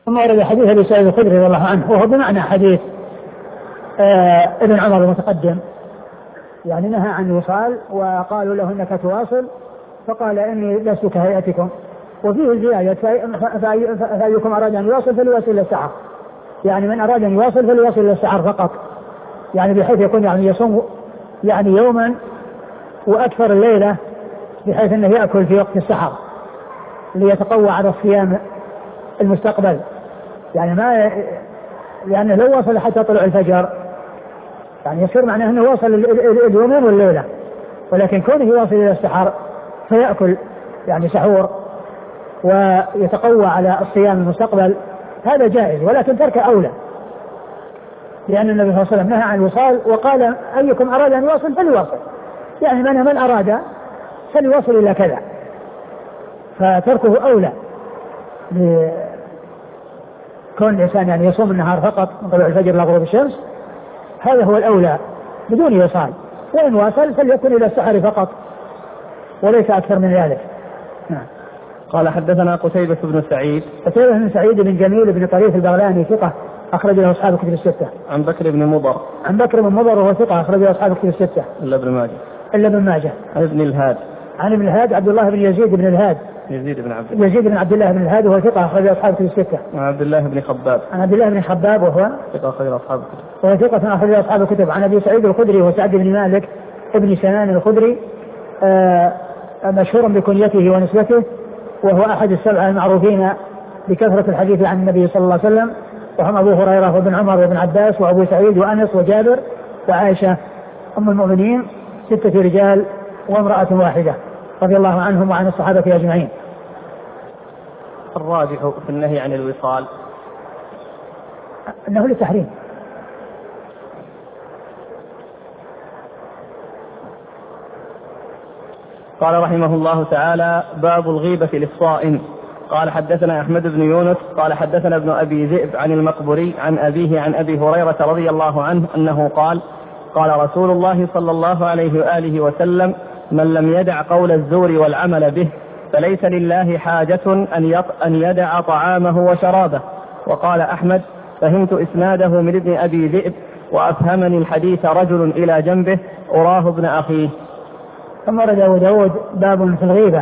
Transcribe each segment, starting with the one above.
ثم ورد حديث أبي سعيد الخدري رضي الله عنه وهو بمعنى حديث ابن عمر المتقدم، يعني نهى عن الوصال وقالوا له إنك تواصل فقال إني لست كهيئتكم. وفيه الزيادة فأيكم أراد أن يواصل فليواصل إلى السحر، يعني من أراد أن يواصل فليواصل إلى السحر فقط، يعني بحيث يكون يعني يصوم يعني يوما وأكثر الليلة بحيث أنه يأكل في وقت السحر ليتقوى على الصيام المستقبل، يعني ما لأنه لو وصل حتى طلوع الفجر يعني يصير معناه أنه وصل اليومين والليلة، ولكن كونه يواصل إلى السحر فيأكل يعني سحور ويتقوى على الصيام المستقبل هذا جائز، ولكن ترك أولى، لأن النبي صلى الله عليه وسلم نهى عن الوصال وقال أيكم أراد أن يواصل فليواصل، يعني من أراد فليواصل إلى كذا، فتركه أولى لكون الإنسان يعني يصوم النهار فقط من طلوع الفجر إلى غروب الشمس، هذا هو الأولى بدون وصال، وإن واصل فليكن إلى السحر فقط وليس أكثر من ذلك. نعم. قال حدثنا قتيبة بن سعيد. قتيبة بن سعيد بن جميل بن طريف البغلاني ثقة أخرج له أصحاب الكتب الستة. عن بكر بن مضر. عن بكر بن مضر وهو ثقة أخرج له أصحاب الكتب الستة. إلا ابن ماجه. إلا ابن ماجه. عن ابن الهاد. عن ابن الهاد عبد الله بن يزيد بن الهاد. يزيد بن عبد الله بن الهاد وهو ثقة أخرج له أصحاب الكتب الستة. عن عبد الله بن خباب. عن عبد الله بن خباب وهو ثقة أخرج له أصحاب الكتب. وهو ثقة أخرج له أصحاب الكتب. عن أبي سعيد الخدري وسعد بن مالك ابن سنان الخدري مشهور بكنيته ونسبته، وهو أحد السبعة المعروفين بكثرة الحديث عن النبي صلى الله عليه وسلم، وهم أبو هريرة وابن عمر وابن عباس وأبو سعيد وأنس وجابر وعائشة أم المؤمنين، 6 رجال وامرأة واحدة رضي الله عنهم وعن الصحابة أجمعين. الراجح في النهي عن الوصال أنه للتحريم. قال رحمه الله تعالى: باب الغيبة للصائم. قال حدثنا أحمد بن يونس قال حدثنا ابن أبي ذئب عن المقبري عن أبيه عن أبي هريرة رضي الله عنه أنه قال: قال رسول الله صلى الله عليه وآله وسلم: من لم يدع قول الزور والعمل به فليس لله حاجة أن يدع طعامه وشرابه. وقال أحمد: فهمت إسناده من ابن أبي ذئب وأفهمني الحديث رجل إلى جنبه أراه ابن أخيه. ثم ورد أبو داود باب في الغيبة،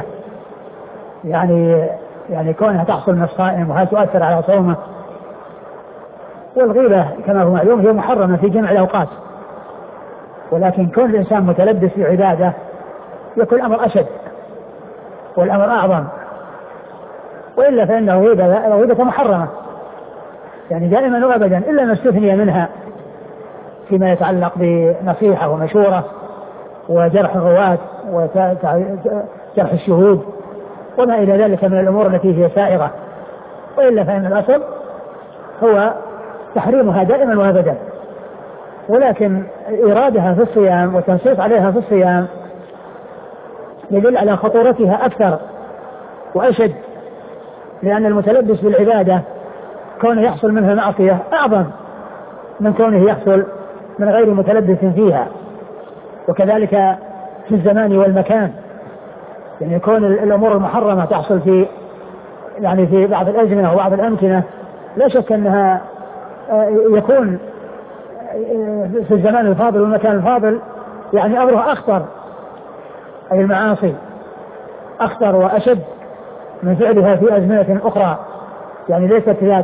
يعني كونها تحصل من الصائم وهل تؤثر على صومه. والغيبة كما هو معلوم هي محرمة في جميع الأوقات، ولكن كون الإنسان متلبس بعبادة يكون الأمر أشد والأمر أعظم، وإلا فإن الغيبة محرمة يعني دائما وأبدا إلا ما استثني منها فيما يتعلق بنصيحة ومشورة وجرح الرواة وجرح الشهود وما إلى ذلك من الأمور التي هي سائغة، وإلا فإن الأصل هو تحريمها دائما وأبدا. ولكن إرادها في الصيام وتنصيص عليها في الصيام يدل على خطورتها أكثر وأشد، لأن المتلبس بالعبادة كونه يحصل منها معصية أعظم من كونه يحصل من غير متلبس فيها. وكذلك في الزمان والمكان، يعني يكون الأمور المحرمة تحصل في بعض الأزمنة وبعض الأمكنة، لا شك أنها يكون في الزمان الفاضل والمكان الفاضل يعني أمرها أخطر، أي المعاصي أخطر وأشد من فعلها في أزمنة أخرى، يعني ليست ذات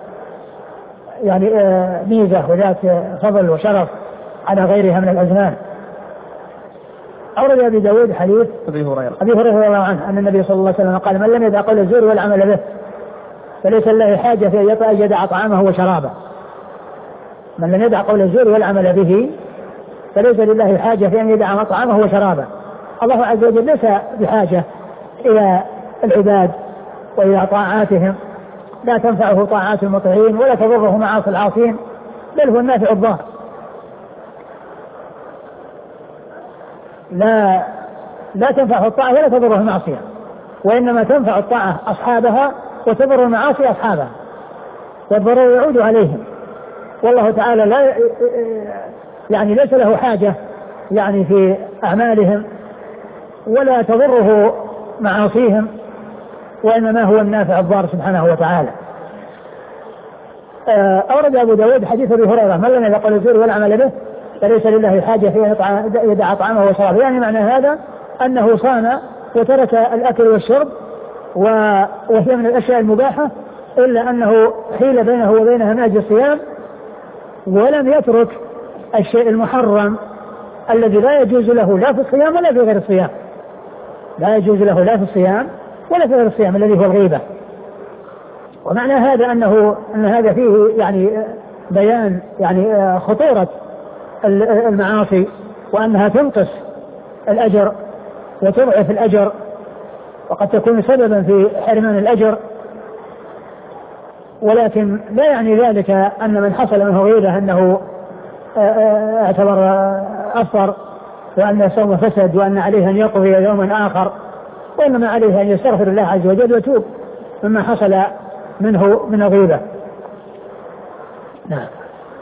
ميزة وذات فضل وشرف على غيرها من الأزمان. أورد أبي داود حديث أبي هريرة رضي الله عنه أن النبي صلى الله عليه وسلم قال: من لم يدع قول الزور والعمل به فليس لله حاجة في أن يدع طعامه وشرابه. من لم يدع قول الزور والعمل به فليس لله حاجة في أن يدع طعامه وشرابه. الله عز وجل ليس بحاجة إلى العباد وإلى طاعاتهم، لا تنفعه طاعات المطيعين ولا تضره معاصي العاصين، بل هو النافع الضار. لا تنفعه الطاعة ولا تضره المعصية، وإنما تنفع الطاعة أصحابها وتضر المعاصي أصحابها، والضرر يعود عليهم. والله تعالى ليس له حاجة في أعمالهم ولا تضره معاصيهم، وإنما هو النافع الضار سبحانه وتعالى. أورد أبو داود حديث أبي هريرة: من لم يقل الزور ولا عمل به فليس لله حاجة في يدع طعامه وشرابه. يعني معنى هذا أنه صام وترك الأكل والشرب وهي من الأشياء المباحة، إلا أنه حيل بينه وبينها من أجل الصيام، ولم يترك الشيء المحرم الذي لا يجوز له لا في الصيام ولا في غير الصيام، لا يجوز له لا في الصيام ولا في غير الصيام الذي هو الغيبة. ومعنى هذا أن هذا فيه يعني بيان يعني خطورة المعاصي، وأنها تنقص الأجر وتضعف الأجر، وقد تكون سببا في حرمان الأجر. ولكن لا يعني ذلك أن من حصل منه غيبة أنه اعتبر أفطر وأن صوم فسد وأن عليه أن يقضي يوما آخر، وإنما عليه أن يستغفر الله عز وجل ويتوب مما حصل منه من الغيبة. نعم.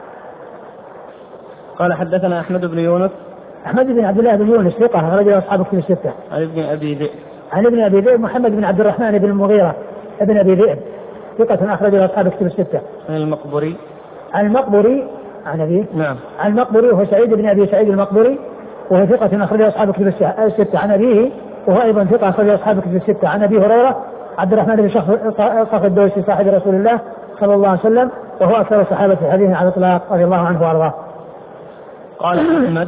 قال حدثنا أحمد بن يونس. أحمد بن عبد الله بن يونس ثقة رجل أصحاب كتب الستة. عن ابن أبي ذئب. عن ابن أبي ذئب محمد بن عبد الرحمن بن المغيرة ابن أبي ذئب ثقة أخرج أصحاب كتب الستة. عن المقبري. عن المقبري عن أبيه. نعم. عن المقبري وهو سعيد بن أبي سعيد المقبري وهو ثقة أخرج أصحاب كتب الستة. عن أبيه وهو أيضا ثقة أخرج أصحاب كتب الستة. عن أبي هريرة عبد الرحمن بن صخر الدوسي صاحب رسول الله صلى الله عليه وسلم، وهو أكثر الصحابة حديثا على الإطلاق رضي الله عنه وأرضاه. قال أحمد.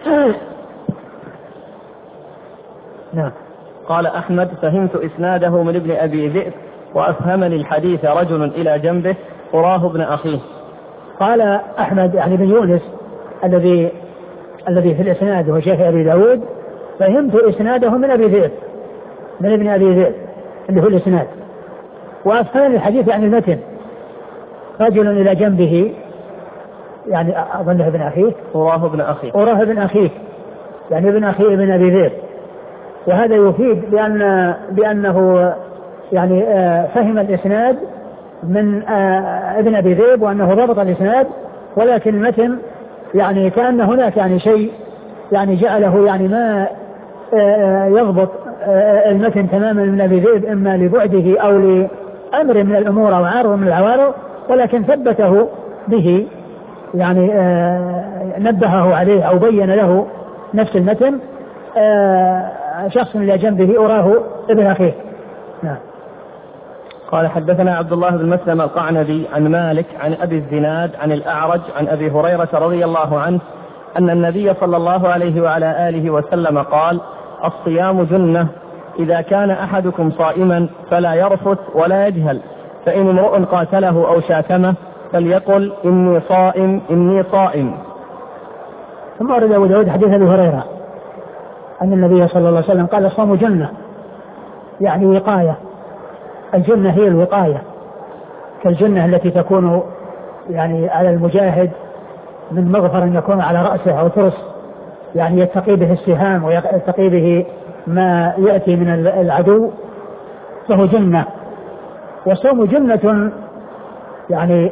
نعم. قال أحمد: فهمت إسناده من ابن أبي ذئب، وأفهمني الحديث رجل إلى جنبه أراه ابن أخيه. قال أحمد يعني بن يونس الذي في الإسناد هو شيخ أبي داود: فهمت إسناده من أبي ذئب، من ابن أبي ذئب اللي هو الإسناد، وأفهمني الحديث يعني المتن رجل إلى جنبه، يعني أظنه ابن أخيه، أراه ابن أخيه، أراه ابن أخيه، يعني ابن أخيه ابن أبي ذئب. وهذا يفيد بأنه يعني فهم الإسناد من ابن أبي ذئب، وأنه ضبط الإسناد، ولكن المتن يعني كأن هناك يعني شيء يعني جعله يعني ما يضبط المتن تماما من أبي ذئب، إما لبعده أو لأمر من الأمور أو عارض من العوارض، ولكن ثبته به، يعني نبهه عليه أو بين له نفس المتن شخص إلى جنبه أراه ابن أخيه. نعم. قال حدثنا عبد الله بن مسلم القعنبي عن مالك عن أبي الزناد عن الأعرج عن أبي هريرة رضي الله عنه أن النبي صلى الله عليه وعلى آله وسلم قال: الصيام جنة، إذا كان أحدكم صائما فلا يرفث ولا يجهل، فإن امرؤ قاتله أو شاتمه فليقل إني صائم إني صائم. ثم ورد أبو داود حديث أبي هريرة أن النبي صلى الله عليه وسلم قال: الصوم جنة، يعني وقاية. الجنة هي الوقاية، كالجنة التي تكون يعني على المجاهد من مغفر يكون على رأسه أو ترس، يعني يتقي به السهام ويتقي به ما يأتي من العدو، فهو جنة. والصوم جنة يعني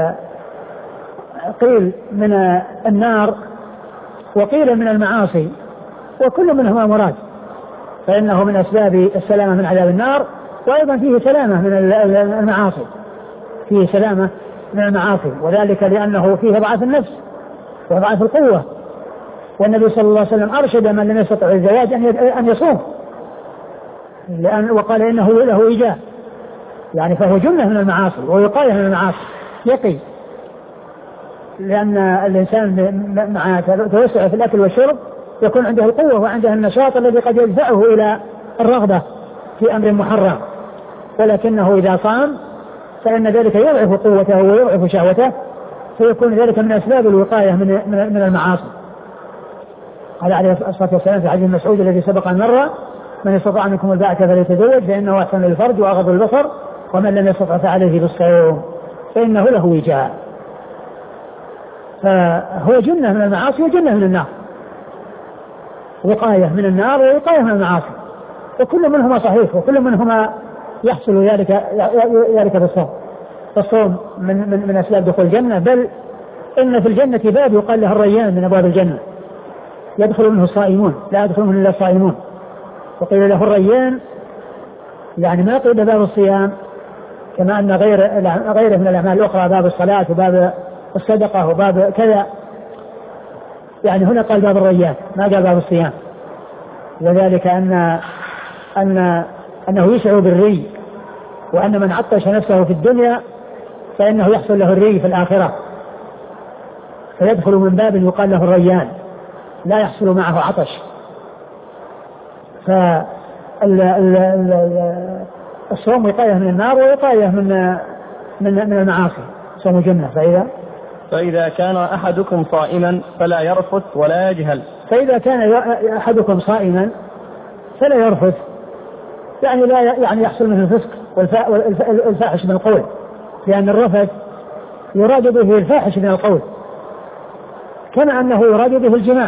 قيل من النار وقيل من المعاصي، وكل منهما مراد، فإنه من أسباب السلامة من عذاب النار، وأيضا فيه سلامة من المعاصي، فيه سلامة من المعاصي، وذلك لأنه فيه ضعف النفس وضعف القوة. والنبي صلى الله عليه وسلم أرشد من لم يستطع الزواج أن يصوم، وقال إنه له إيجاب، يعني فهو جنة من المعاصي ووقاية من المعاصي، يقي، لأن الإنسان مع توسع في الأكل والشرب يكون عنده القوة وعنده النشاط الذي قد يدفعه إلى الرغبة في أمر محرم، ولكنه إذا صام فإن ذلك يضعف قوته ويضعف شهوته، فيكون ذلك من أسباب الوقاية من المعاصي. قال عليه الصلاة والسلام في حديث مسعود الذي سبق أن مر: من استطاع منكم الباءة فليتزوج فإنه أحسن للفرج وأغض البصر، ومن لم يستطع فعليه بالصوم فإنه له وجاء. فهو جنة من المعاصي وجنة من النار، وقاية من النار ووقاية من المعاصي، وكل منهما صحيح، وكل منهما يحصل ذلك بالصوم. فالصوم من أسباب دخول الجنة، بل إن في الجنة باب يقال له الريان من أبواب الجنة، يدخل منه الصائمون، لا يدخل منه إلا الصائمون، وقيل له الريان، يعني ما قيل باب الصيام كما أن غيره من الأعمال الأخرى، باب الصلاة وباب الصدقة وباب كذا، يعني هنا قال باب الريان ما قال باب الصيام، وذلك أنه يشعر بالري، وأن من عطش نفسه في الدنيا فإنه يحصل له الري في الآخرة، فيدخل من باب يقال له الريان لا يحصل معه عطش. فالصوم وقاية من النار ووقاية من المعاصي، صوم جنة. فإذا كان أحدكم صائما فلا يرفث ولا يجهل. فإذا كان أحدكم صائما فلا يرفث، يعني لا يعني يحصل منه الفسق والفاحش من القول، لأن الرفث يراد به الفاحش من القول، كما أنه يراد به الجماع،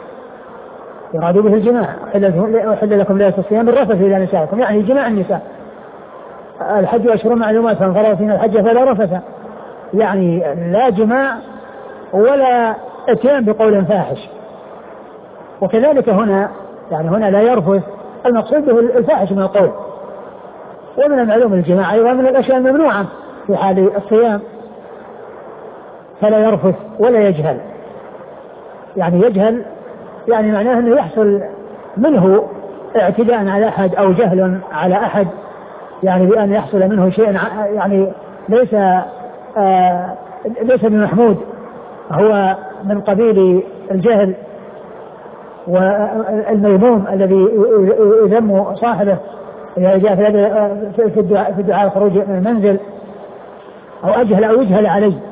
أحل لكم ليلة الصيام الرفث إلى نسائكم، يعني جماع النساء. الحج أشهر معلومات فمن فرض فيهن الحج فلا رفث، يعني لا جماع ولا اتيان بقول فاحش. وكذلك هنا يعني هنا لا يرفث، المقصود به الفاحش من القول. ومن المعلوم الجماع أيضا من الأشياء الممنوعة في حال الصيام، فلا يرفث ولا يجهل. يعني يجهل يعني معناه أنه يحصل منه اعتداء على أحد أو جهل على أحد، يعني بأن يحصل منه شيء يعني ليس بمحمود، هو من قبيل الجهل والميموم الذي يذم صاحبه إذا جاء في الدعاء الخروج من المنزل، أو أجهل أو يجهل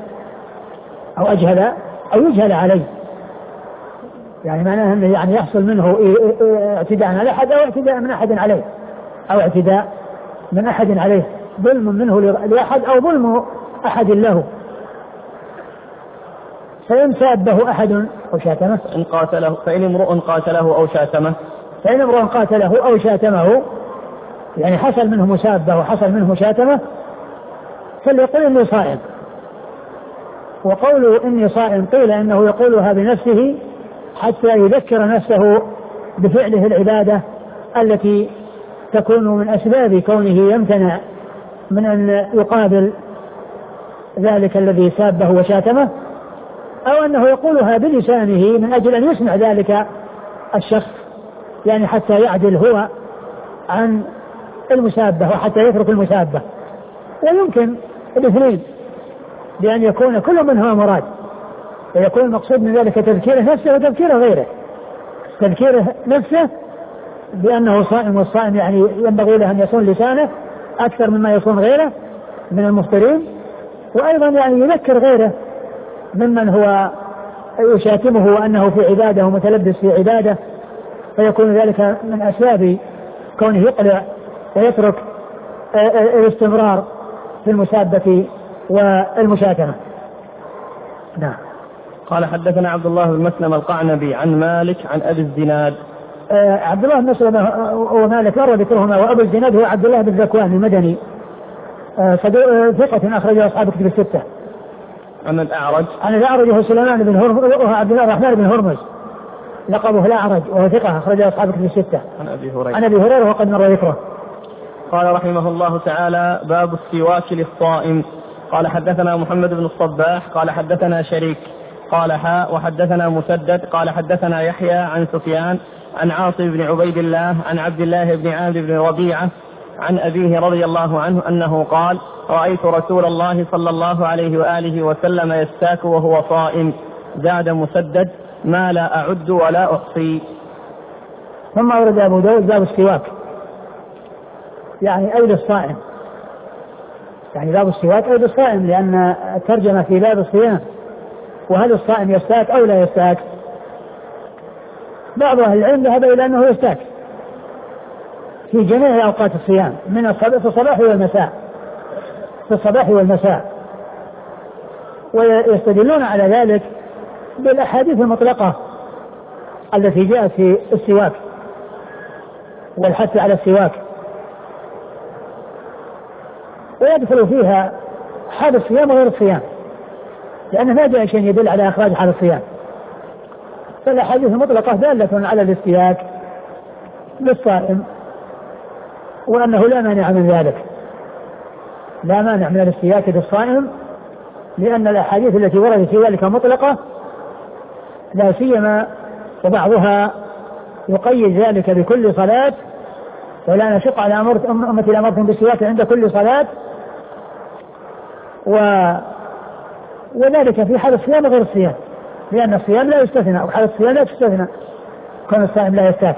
عليه، يعني معناه أنه يعني يحصل منه اعتداء على أحد أو اعتداء من أحد عليه، ظلم منه لأحد أو ظلم أحد له. فإن سابه أحد أو شاتمه، فإن امرؤ قاتله أو شاتمه يعني حصل منه مسابه وحصل منه شاتمه، فليقول إني صائم. وقوله إني صائم قيل إنه يقولها بنفسه حتى يذكر نفسه بفعله العبادة التي تكون من أسباب كونه يمتنع من أن يقابل ذلك الذي سابه وشاتمه، أو أنه يقولها بلسانه من أجل أن يسمع ذلك الشخص، يعني حتى يعدل هو عن المسابة وحتى يترك المسابة. ويمكن الاثنين بأن يكون كل منهما مراد، ويكون المقصود من ذلك تذكيره نفسه وتذكيره غيره. تذكيره نفسه بأنه صائم، والصائم يعني ينبغي له أن يصون لسانه أكثر مما يصون غيره من المفطرين، وأيضا يعني يذكر غيره ممن هو يشاتمه وأنه في عبادة ومتلبس في عبادة، فيكون ذلك من أسباب كونه يقلع ويترك الاستمرار في المسابة والمشاتمة. نعم. قال حدثنا عبد الله بن مسلم القعنبي عن مالك عن أبي الزناد. عبد الله بن مسلم ومالك مر ذكرهما، وأبو الزناد هو عبد الله بن ذكوان المدني ثقة أخرجه أصحاب كتب الستة. عن الأعرج هو سليمان بن هرمز، وهو عبد الرحمن بن هرمز لقبه الأعرج، وهو ثقة أخرجه أصحاب كتب الستة. عن أبي هريرة وقد مر ذكره. قال رحمه الله تعالى: باب السواك للصائم. قال حدثنا محمد بن الصباح قال حدثنا شريك قال وحدثنا مسدد قال حدثنا يحيى عن سفيان عن عاصم بن عبيد الله عن عبد الله بن عامر بن ربيعة عن أبيه رضي الله عنه أنه قال: رأيت رسول الله صلى الله عليه وآله وسلم يستاك وهو صائم. زاد مسدد: ما لا أعد ولا أحصي. ثم أورد أبو داود باب السواك، يعني أيد الصائم، يعني باب السواك أيد الصائم، لأن الترجمة في باب الصيام. وهل الصائم يستاك أو لا يستاك؟ بعض أهل العلم ذهب إلى أنه يستاك في جميع أوقات الصيام، من في الصباح والمساء، ويستدلون على ذلك بالأحاديث المطلقة التي جاءت في السواك والحث على السواك، ويدخل فيها حال الصيام وغير الصيام، لأنه ما جاء شيء يدل على إخراج حال الصيام. فالأحاديث المطلقة دالة على الاستياك للصائم، وأنه لا مانع من ذلك. لا مانع من الاستياك للصائم، لأن الأحاديث التي وردت في ذلك مطلقة، لا سيما وبعضها يقيد ذلك بكل صلاة، ولا نشق على أمتي لأمرتهم بالسواك عند كل صلاة، وذلك في حال الصيام غير الصيام، لأن الصيام لا يستثنى، وحال الصيام لا تستثنى كون الصائم لا يستاك.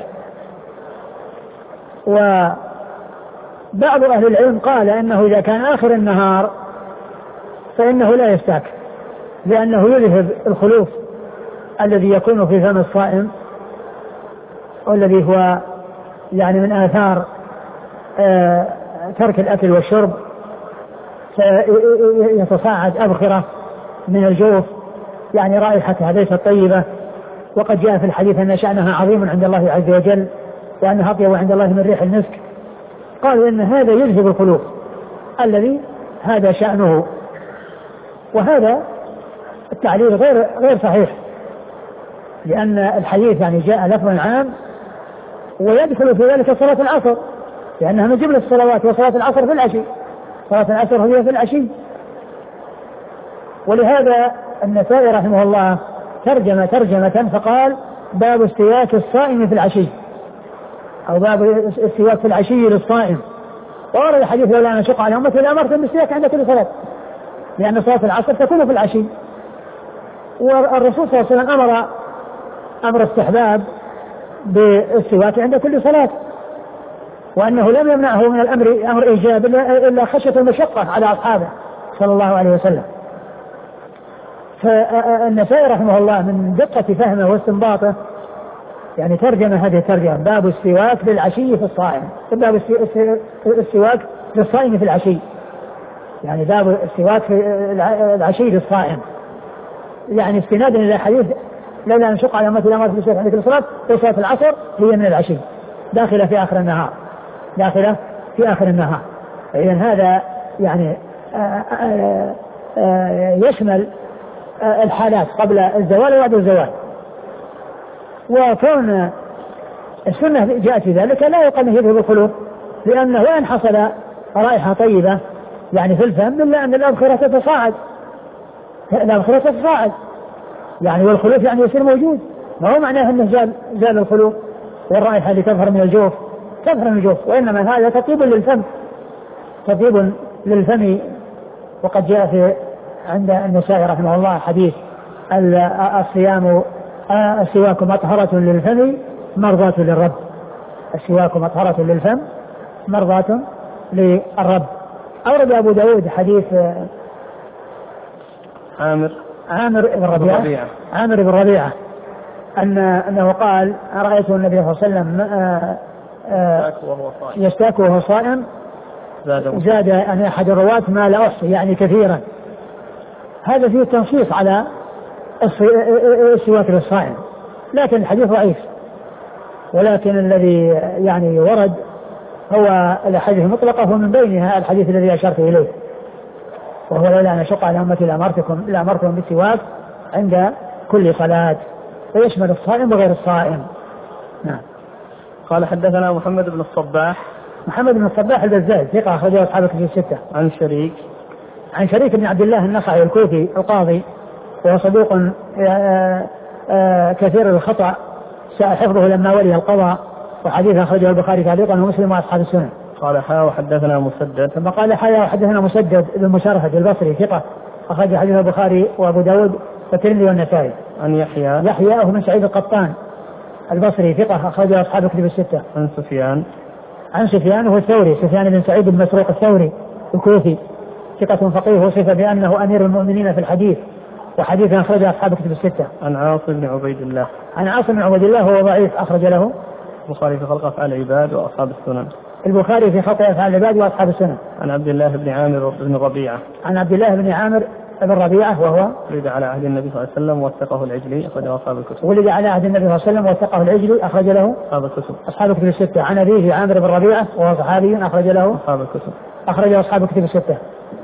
وبعض أهل العلم قال إنه إذا كان آخر النهار فإنه لا يستاك، لأنه يذهب الخلوف الذي يكون في فم الصائم، والذي هو يعني من آثار ترك الأكل والشرب، يتصاعد أبخرة من الجوف، يعني رائحتها ليست طيبة. وقد جاء في الحديث أن شأنها عظيم عند الله عز وجل، وأنها أطيب عند الله من ريح المسك. قالوا إن هذا يذهب الخلوف الذي هذا شأنه، وهذا التعليل غير صحيح، لأن الحديث يعني جاء لفظ عام ويدخل في ذلك صلاة العصر، لأنها من جملة الصلوات، وصلاة العصر في العشي، صلاة العصر هي في العشي. ولهذا النسائي رحمه الله ترجمة فقال: باب استياك الصائم في العشي، أو باب استياك في العشي للصائم. وورد الحديث: لولا نشق على أمتي لأمرتهم بالاستياك عند كل صلاة، لأن صلاة العصر تكون في العشي. والرسول صلى الله عليه وسلم أمر استحباب بالاستواك عند كل صلاة، وأنه لم يمنعه من الأمر أمر إيجاب إلا خشية المشقة على أصحابه صلى الله عليه وسلم. فالنسائي رحمه الله من دقة فهمه واستنباطه يعني ترجم هذه الترجمة: باب السواك للعشي في الصائم، باب السواك للصائم في العشي، يعني باب السواك في العشي للصائم، يعني استنادا إلى حديث: لولا نشق على أمتي لأمرتهم بالسواك عند كل صلاة، في صلاة العصر هي من العشي، داخلة في آخر النهار، داخلة في آخر النهار. إذن هذا يعني يشمل الحالات قبل الزوال وبعد الزوال. وكون السنة جاءت في ذلك لا يقال انه يذهب الخلوف، لأنه وإن حصل رائحة طيبة يعني في الفم، إلا أن الأبخرة تتصاعد، يعني والخلوف يعني يصير موجود، ما هو معناه أنه زال الخلوف والرائحة اللي تظهر من الجوف تظهر من الجوف، وإنما هذا تطيب للفم. وقد جاء في عند النسائي رحمه الله حديث: السواك مطهرة للفم مرضاة للرب. السواك مطهرة للفم مرضاة للرب. أورد أبو داود حديث عامر بن ربيعة أنه قال: رأيت النبي صلى الله عليه وسلم يستاك وهو صائم، زاد أن أحد الرواة ما لا أحصي، يعني كثيرا. هذا فيه تنصيص على السواك للصائم، لكن الحديث ضعيف. ولكن الذي يعني ورد هو الأحاديث المطلقة، ومن بينها الحديث الذي أشرت إليه، وهو: لولا نشق على أمتي لأمرتهم بالسواك عند كل صلاة، ويشمل الصائم وغير الصائم. نعم. قال: حدثنا محمد بن الصباح البزاز، ثقة أخرجه أصحاب الكتب الستة. عن شريك بن عبد الله النخعي الكوفي القاضي، وهو صدوق كثير الخطأ، ساء حفظه لما ولي القضاء، وحديث أخرجه البخاري تعليقا ومسلم وأصحاب السنن. قال: وحدثنا مسدد. ثم قال: وحدثنا مسدد بن مشرف البصري، ثقة أخرج حديث البخاري وأبو داود والترمذي والنسائي. عن يحيى هو من سعيد القطان البصري، ثقة أخرجه أصحاب الكتب الستة. عن سفيان هو الثوري، سفيان بن سعيد بن مسروق الثوري الكوفي، ثقة فقيه، وصف بأنه أمير المؤمنين في الحديث، وحديثا أخرجه أصحاب الكتب الستة. عن عاصم بن عبيد الله هو ضعيف، أخرج له البخاري في خلق أفعال العباد وأصحاب السنن. البخاري في خلق أفعال العباد وأصحاب السنن. عن عبد الله بن عامر بن ربيعة. بن ربيعة وهو ولد على عهد النبي صلى الله عليه وسلم وثقه العجلي، أخرجه أصحاب الكتب. ولد على عهد النبي صلى الله عليه وسلم وثقه العجلي، أخرج له أصحاب الكتب الستة. عن أبيه عامر بن ربيعة وهو صحابي، أخرج له أصحاب الكتب الستة.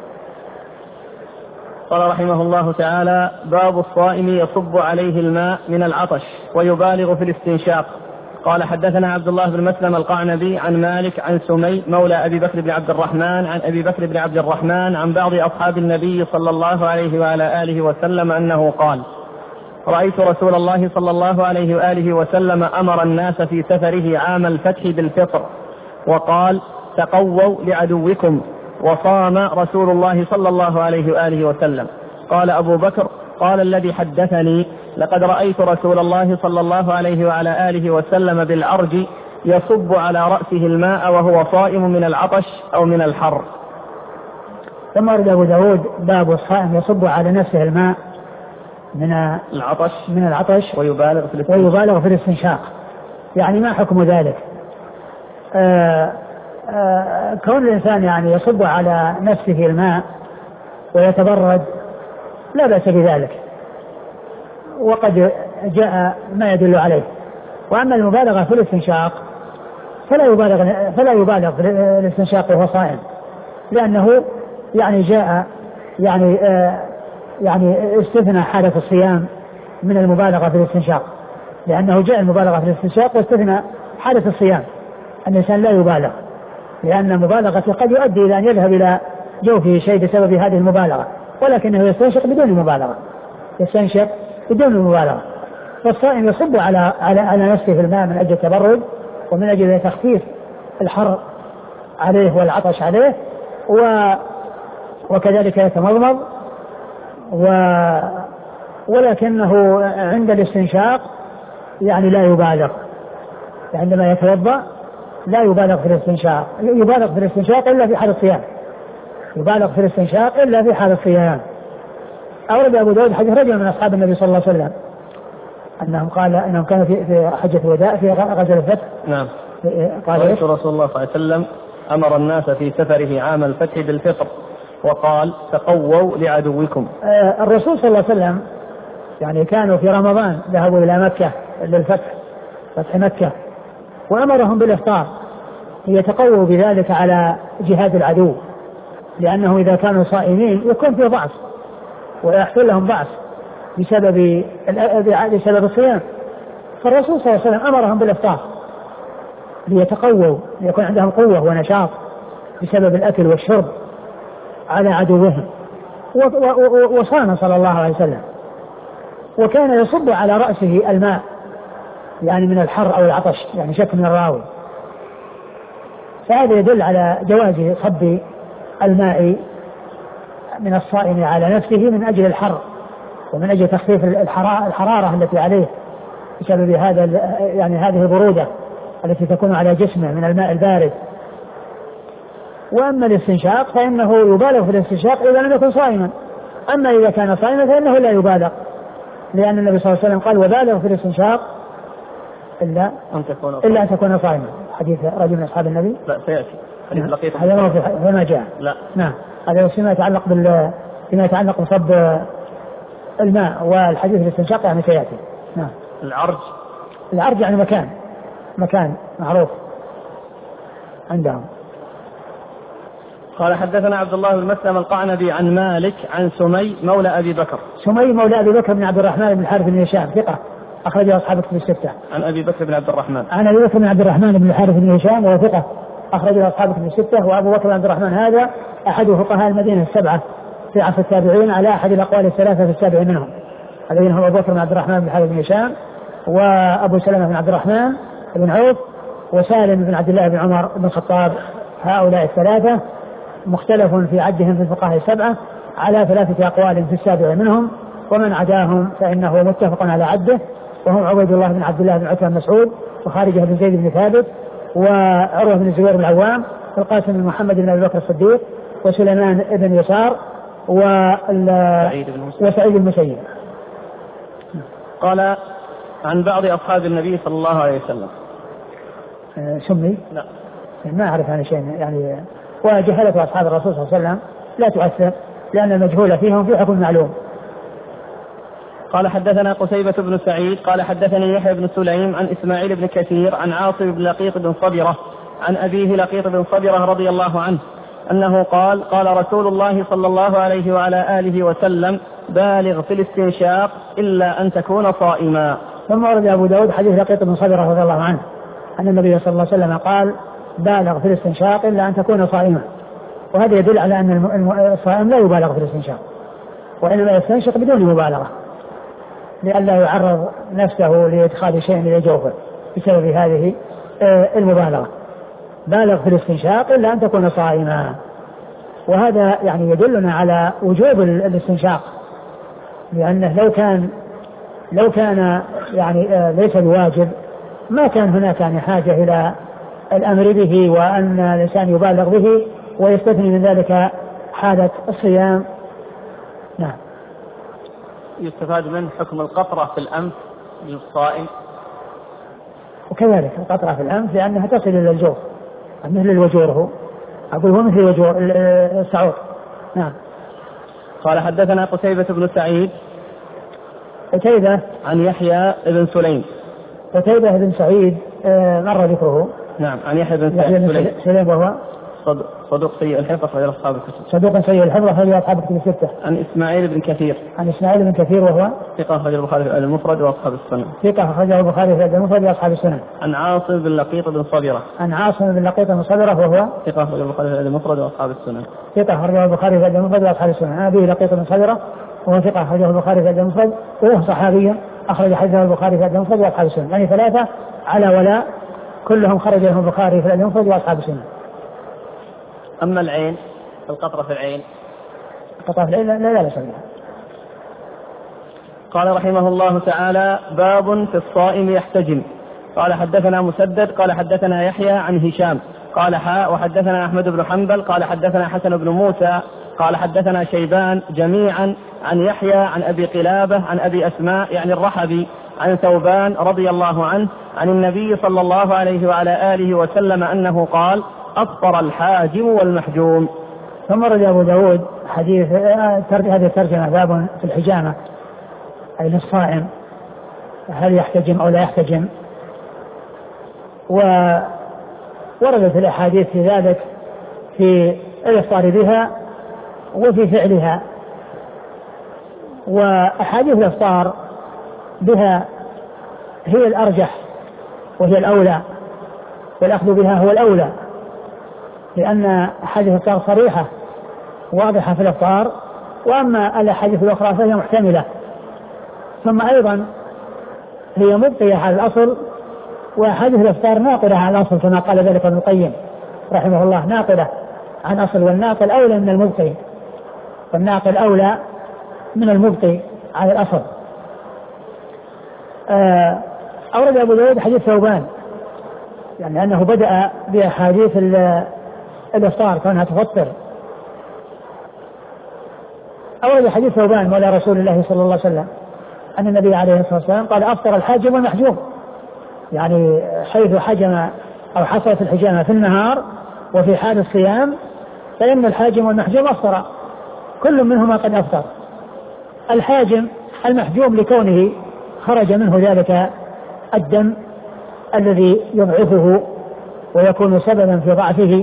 قال رحمه الله تعالى: باب الصائم يصب عليه الماء من العطش ويبالغ في الاستنشاق. قال حدثنا عبد الله بن مسلم القعنبي عن مالك عن سمي مولى أبي بكر بن عبد الرحمن عن أبي بكر بن عبد الرحمن عن بعض أصحاب النبي صلى الله عليه وعلى آله وسلم أنه قال: رأيت رسول الله صلى الله عليه وآله وسلم أمر الناس في سفره عام الفتح بالفطر وقال: تقووا لعدوكم، وصام رسول الله صلى الله عليه وآله وسلم. قال أبو بكر: قال الذي حدثني: لقد رأيت رسول الله صلى الله عليه وعلى آله وسلم بالعرج يصب على رأسه الماء وهو صائم من العطش أو من الحر. ثم ورد أبو داود باب الصائم يصب على نفسه الماء من العطش ويبالغ في الاستنشاق. يعني ما حكم ذلك؟ كون الإنسان يعني يصب على نفسه الماء ويتبرد لا بأس بذلك، وقد جاء ما يدل عليه. وأما المبالغة في الاستنشاق فلا يبالغ في الاستنشاق وهو صائم، لأنه يعني جاء يعني استثنى حالة الصيام من المبالغة في الاستنشاق، لأنه جاء المبالغة في الاستنشاق واستثنى حالة الصيام. الإنسان لا يبالغ، لأن المبالغة قد يؤدي إلى أن يذهب إلى جوفه شيء بسبب هذه المبالغة، ولكنه يستنشق بدون المبالغة. فالصائم يصب على نفسه في الماء من أجل التبرد ومن أجل تخفيف الحر عليه والعطش عليه، وكذلك يتمضمض، ولكنه عند الاستنشاق يعني لا يبالغ. عندما يتوضأ لا يبالغ في الاستنشاق، يبالغ في الاستنشاق إلا في حال الصيام. أورد أبو داود حديث رجل من أصحاب النبي صلى الله عليه وسلم أنهم كانوا في حجة الوداع في غزوة الفتح. نعم. قال رسول الله صلى الله عليه وسلم أمر الناس في سفره عام الفتح بالفطر وقال: تقووا لعدوكم. الرسول صلى الله عليه وسلم يعني كانوا في رمضان ذهبوا إلى مكة للفتح، فتح مكة، وأمرهم بالإفطار ليتقووا بذلك على جهاد العدو، لأنه إذا كانوا صائمين يكون في ضعف ويحصل لهم ضعف بسبب الصيام. فالرسول صلى الله عليه وسلم أمرهم بالإفطار ليتقووا، ليكون عندهم قوة ونشاط بسبب الأكل والشرب على عدوهم. وصام صلى الله عليه وسلم، وكان يصب على رأسه الماء يعني من الحر أو العطش، يعني شك من الراوي. فهذا يدل على جواز صب الماء من الصائم على نفسه من أجل الحر ومن أجل تخفيف الحرارة التي عليه بسبب هذه البرودة التي تكون على جسمه من الماء البارد. وأما الاستنشاق فإنه يبالغ في الاستنشاق إذا لم يكن صائما، أما إذا كان صائما فإنه لا يبالغ، لأن النبي صلى الله عليه وسلم قال: وبالغ في الاستنشاق إلا أن تكون صائما. حديث رجل من أصحاب النبي. لا سيأتي حديث لقيط. هذا فيما جاء. لا. نعم. هذا فيما يتعلق بصب الماء، والحديث الاستنشاق يعني سيأتي. نعم. العرج يعني مكان معروف عندهم. قال حدثنا عبد الله بن مسلم القعنبي عن مالك عن سمي مولى أبي بكر. سمي مولى أبي بكر بن عبد الرحمن بن الحارث بن هشام ثقة أخرجه أصحاب الكتب الستة. عن أبي بكر بن عبد الرحمن. عن أبي بكر بن عبد الرحمن بن الحارث بن هشام وهو ثقة أخرجه أصحاب الكتب الستة. وأبو بكر بن عبد الرحمن هذا أحد فقهاء المدينة السبعة في عصر التابعين على أحد الأقوال الثلاثة في السابع منهم، الذين هم أبو بكر بن عبد الرحمن بن الحارث بن هشام، وأبو سلمة بن عبد الرحمن بن عوف، وسالم بن عبد الله بن عمر بن الخطاب. هؤلاء الثلاثة مختلف في عدهم في الفقهاء السبعة على 3 أقوال في السابع منهم، ومن عداهم فإنه متفق على عده، وهم عبيد الله بن عبد الله بن عتبة بن مسعود، وخارجة بن زيد بن ثابت، وعروة بن الزبير بن العوام، والقاسم بن محمد بن أبي بكر الصديق، وسليمان بن يسار، وسعيد المسيب. قال عن بعض أصحاب النبي صلى الله عليه وسلم. سمي؟ لا ما أعرف عن شيء يعني. وجهلة أصحاب الرسول صلى الله عليه وسلم لا تؤثر، لأن المجهول فيهم في حكم معلوم. قال حدثنا قتيبة بن سعيد قال حدثني يحيى بن سليم عن إسماعيل بن كثير عن عاصم بن لقيط بن صبرة عن أبيه لقيط بن صبرة رضي الله عنه أنه قال: قال رسول الله صلى الله عليه وعلى آله وسلم: بالغ في الاستنشاق إلا أن تكون صائما. ثم ورد أبو داود حديث لقيط بن صبرة رضي الله عنه أن النبي صلى الله عليه وسلم قال بالغ في الاستنشاق إلا أن تكون صائما. وهذا يدل على أن الصائم لا يبالغ في الاستنشاق، وإنما يستنشق بدون مبالغة لئلا يعرض نفسه لإدخال شيء إلى جوفه بسبب هذه المبالغة. بالغ في الاستنشاق إلا أن تكون صائما. وهذا يعني يدلنا على وجوب الاستنشاق، لأنه لو كان يعني ليس بواجب ما كان هناك يعني حاجة إلى الأمر به وأن الإنسان يبالغ به ويستثني من ذلك حالة الصيام. نعم. يستفاد منه حكم القطرة في الأنف للصائم، وكذلك القطرة في الأنف لأنها تصل إلى الجوف مثل الوجور، هو أقول هو مثل الوجور السعور. نعم. قال حدثنا قتيبة بن سعيد قتيبة عن يحيى بن سليم. قتيبة بن سعيد مر ذكره. نعم. عن يحيى بن سليم وهو صدوق سيء الحفظ أخرج أصحاب الكتب. صدوق سيء الحفظ أخرج أصحاب الكتب الستة. عن إسماعيل بن كثير. عن إسماعيل بن كثير وهو ثقة أخرج البخاري في المفرد وأصحاب السنن. ثقة أخرج البخاري في المفرد وأصحاب السنن. عن عاصم بن لقيط بن صبرة. عن عاصم بن لقيط بن صبرة وهو ثقة أخرج البخاري في المفرد وأصحاب السنن. ثقة أخرج البخاري في المفرد وأصحاب السنن. عن أبي لقيط بن صبرة وهو ثقة أخرج البخاري في المفرد وهو صحابي أخرج حديثه البخاري في المفرد وأصحاب السنن. يعني ثلاثة على ولا كلهم خرج لهم البخاري في المفرد وأصحاب السنن. أما العين القطرة في العين. القطرة في العين لا بأس بها. قال رحمه الله تعالى باب في الصائم يحتجم. قال حدثنا مسدد قال حدثنا يحيى عن هشام قال وحدثنا أحمد بن حنبل قال حدثنا حسن بن موسى قال حدثنا شيبان جميعا عن يحيى عن أبي قلابة عن أبي أسماء يعني الرحبي عن ثوبان رضي الله عنه عن النبي صلى الله عليه وعلى آله وسلم أنه قال أفطر الحاجم والمحجوم. ثم رد أبو داود حديث هذه الترجمة باب في الحجامة أي للصائم هل يحتجم أو لا يحتجم. ووردت الأحاديث في ذلك في الإفطار بها وفي فعلها. وأحاديث الإفطار بها هي الأرجح وهي الأولى، والأخذ بها هو الأولى، لأن أحاديث الإفطار صريحة واضحة في الإفطار، وأما الأحاديث الأخرى فهي محتملة. ثم أيضا هي مبقية على الأصل، وأحاديث الإفطار ناقلة على الأصل كما قال ذلك ابن القيم رحمه الله، ناقلة عن أصل، والناقل أولى من المبقي، والناقل أولى من المبقي على الأصل. أورد أبو داود حديث ثوبان يعني أنه بدأ بأحاديث الإفطار كونها تفطر. أورد حديث ثوبان مولى رسول الله صلى الله عليه وسلم أن النبي عليه الصلاة والسلام قال أفطر الحاجم والمحجوم، يعني حيث حجم أو حصلت الحجامة في النهار وفي حال الصيام فإن الحاجم والمحجوم أفطر، كل منهما قد أفطر. الحاجم المحجوم لكونه خرج منه ذلك الدم الذي يضعفه ويكون سببا في ضعفه،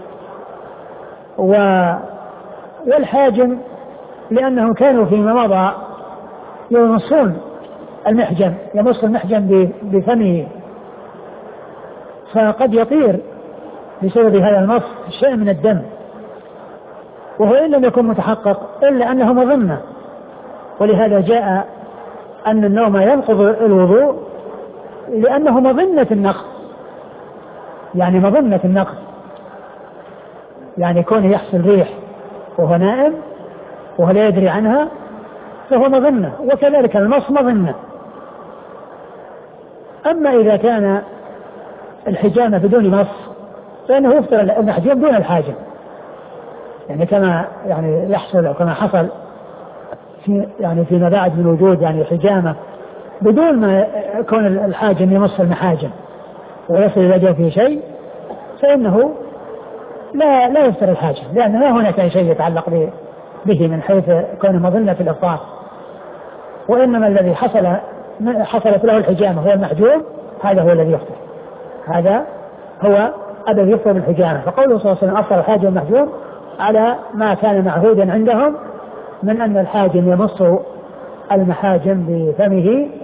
والحاجم لأنهم كانوا فيما مضى يمصون المحجم، يمص المحجم بفمه، فقد يطير بسبب هذا المص شيء من الدم، وهو إن لم يكن متحقق إلا أنه مظنة. ولهذا جاء أن النوم ينقض الوضوء لأنه مظنة النقض، يعني مظنة النقض، يعني كونه يحصل ريح وهو نائم وهو لا يدري عنها فهو مظنة، وكذلك المص مظنة. أما إذا كان الحجامة بدون مص فإنه يفطر المحجوم دون الحاجم، يعني كما يعني يحصل أو كما حصل فيما بعد من وجود يعني حجامة بدون ما يكون الحاجم يمص المحاجم ويصل إلى جوفه شيء، فإنه لا يفطر الحاجم، لأن ما هناك شيء يتعلق به من حيث كون مظنة الإفطار، وإنما الذي حصلت له الحجامة هو المحجوم، هذا هو الذي يفطر، هذا هو الذي يفطر بالحجامة. فقوله صلى الله عليه وسلم أفطر الحاجم والمحجوم على ما كان معهودا عندهم من أن الحاجم يمص المحاجم بفمه،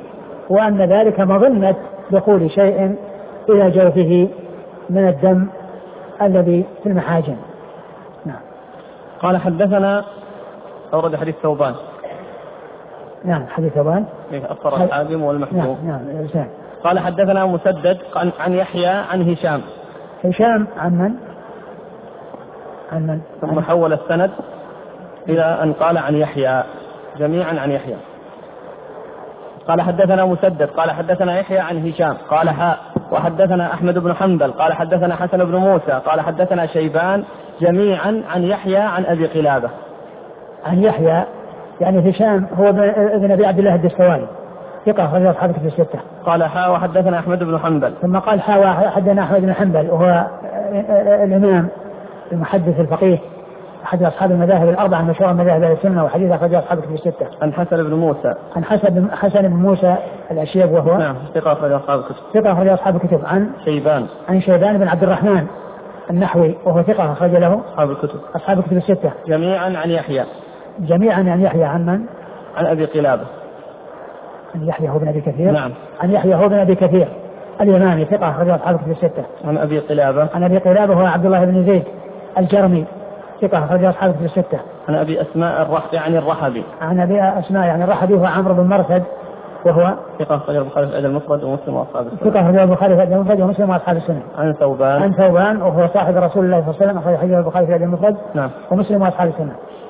وأن ذلك مظنة دخول شيء إلى جوفه من الدم الذي في المحاجم. نعم. قال حدثنا أورد حديث ثوبان. نعم حديث ثوبان أفطر الحاجم والمحجوم. نعم. قال حدثنا مسدد عن يحيى عن هشام. هشام عن من؟ ثم حول السند إلى أن قال عن يحيى جميعا عن يحيى. قال حدثنا مسدد قال حدثنا يحيى عن هشام قال وحدثنا أحمد بن حنبل قال حدثنا حسن بن موسى قال حدثنا شيبان جميعا عن يحيى عن أبي قلابة. عن يحيى يعني هشام هو ابن أبي عبد الله الدستوائي ثقة أخرجه أصحاب الكتب الستة. قال وحدثنا أحمد بن حنبل. ثم قال وحدثنا أحمد بن حنبل وهو الإمام المحدث الفقيه أحد أصحاب المذاهب الأربعة المشهورة مذاهب أهل السنة وحديث أخرجه أصحاب الكتب الستة. عن حسن بن موسى. عن حسن بن موسى الأشيب وهو نعم ثقة أخرجه أصحاب الكتب. ثقة أخرجه أصحاب الكتب. عن شيبان بن عبد الرحمن النحوي وهو ثقة أخرج له أصحاب الكتب الستة. جميعا عن يحيى. عن من؟ عن أبي قلابة. عن يحيى هو بن أبي كثير. نعم. عن يحيى هو بن أبي كثير اليماني ثقة أخرج أصحاب الكتب الستة. عن أبي قلابة هو عبد الله بن زيد الجرمي ثقة أخرج أصحاب الكتب الستة. عن أبي أسماء الرحبي. عن أبي أسماء يعني الرحبي هو عمرو بن مرثد وهو ثقة أخرج البخاري في الأدب المفرد ومسلم وأصحاب السنة. ثقة أخرج البخاري في الأدب المفرد ومسلم وأصحاب السنة. عن ثوبان وهو صاحب رسول الله صلى الله عليه وسلم أخرج حديث البخاري في الأدب المفرد. نعم. ومسلم وأصحاب السنة.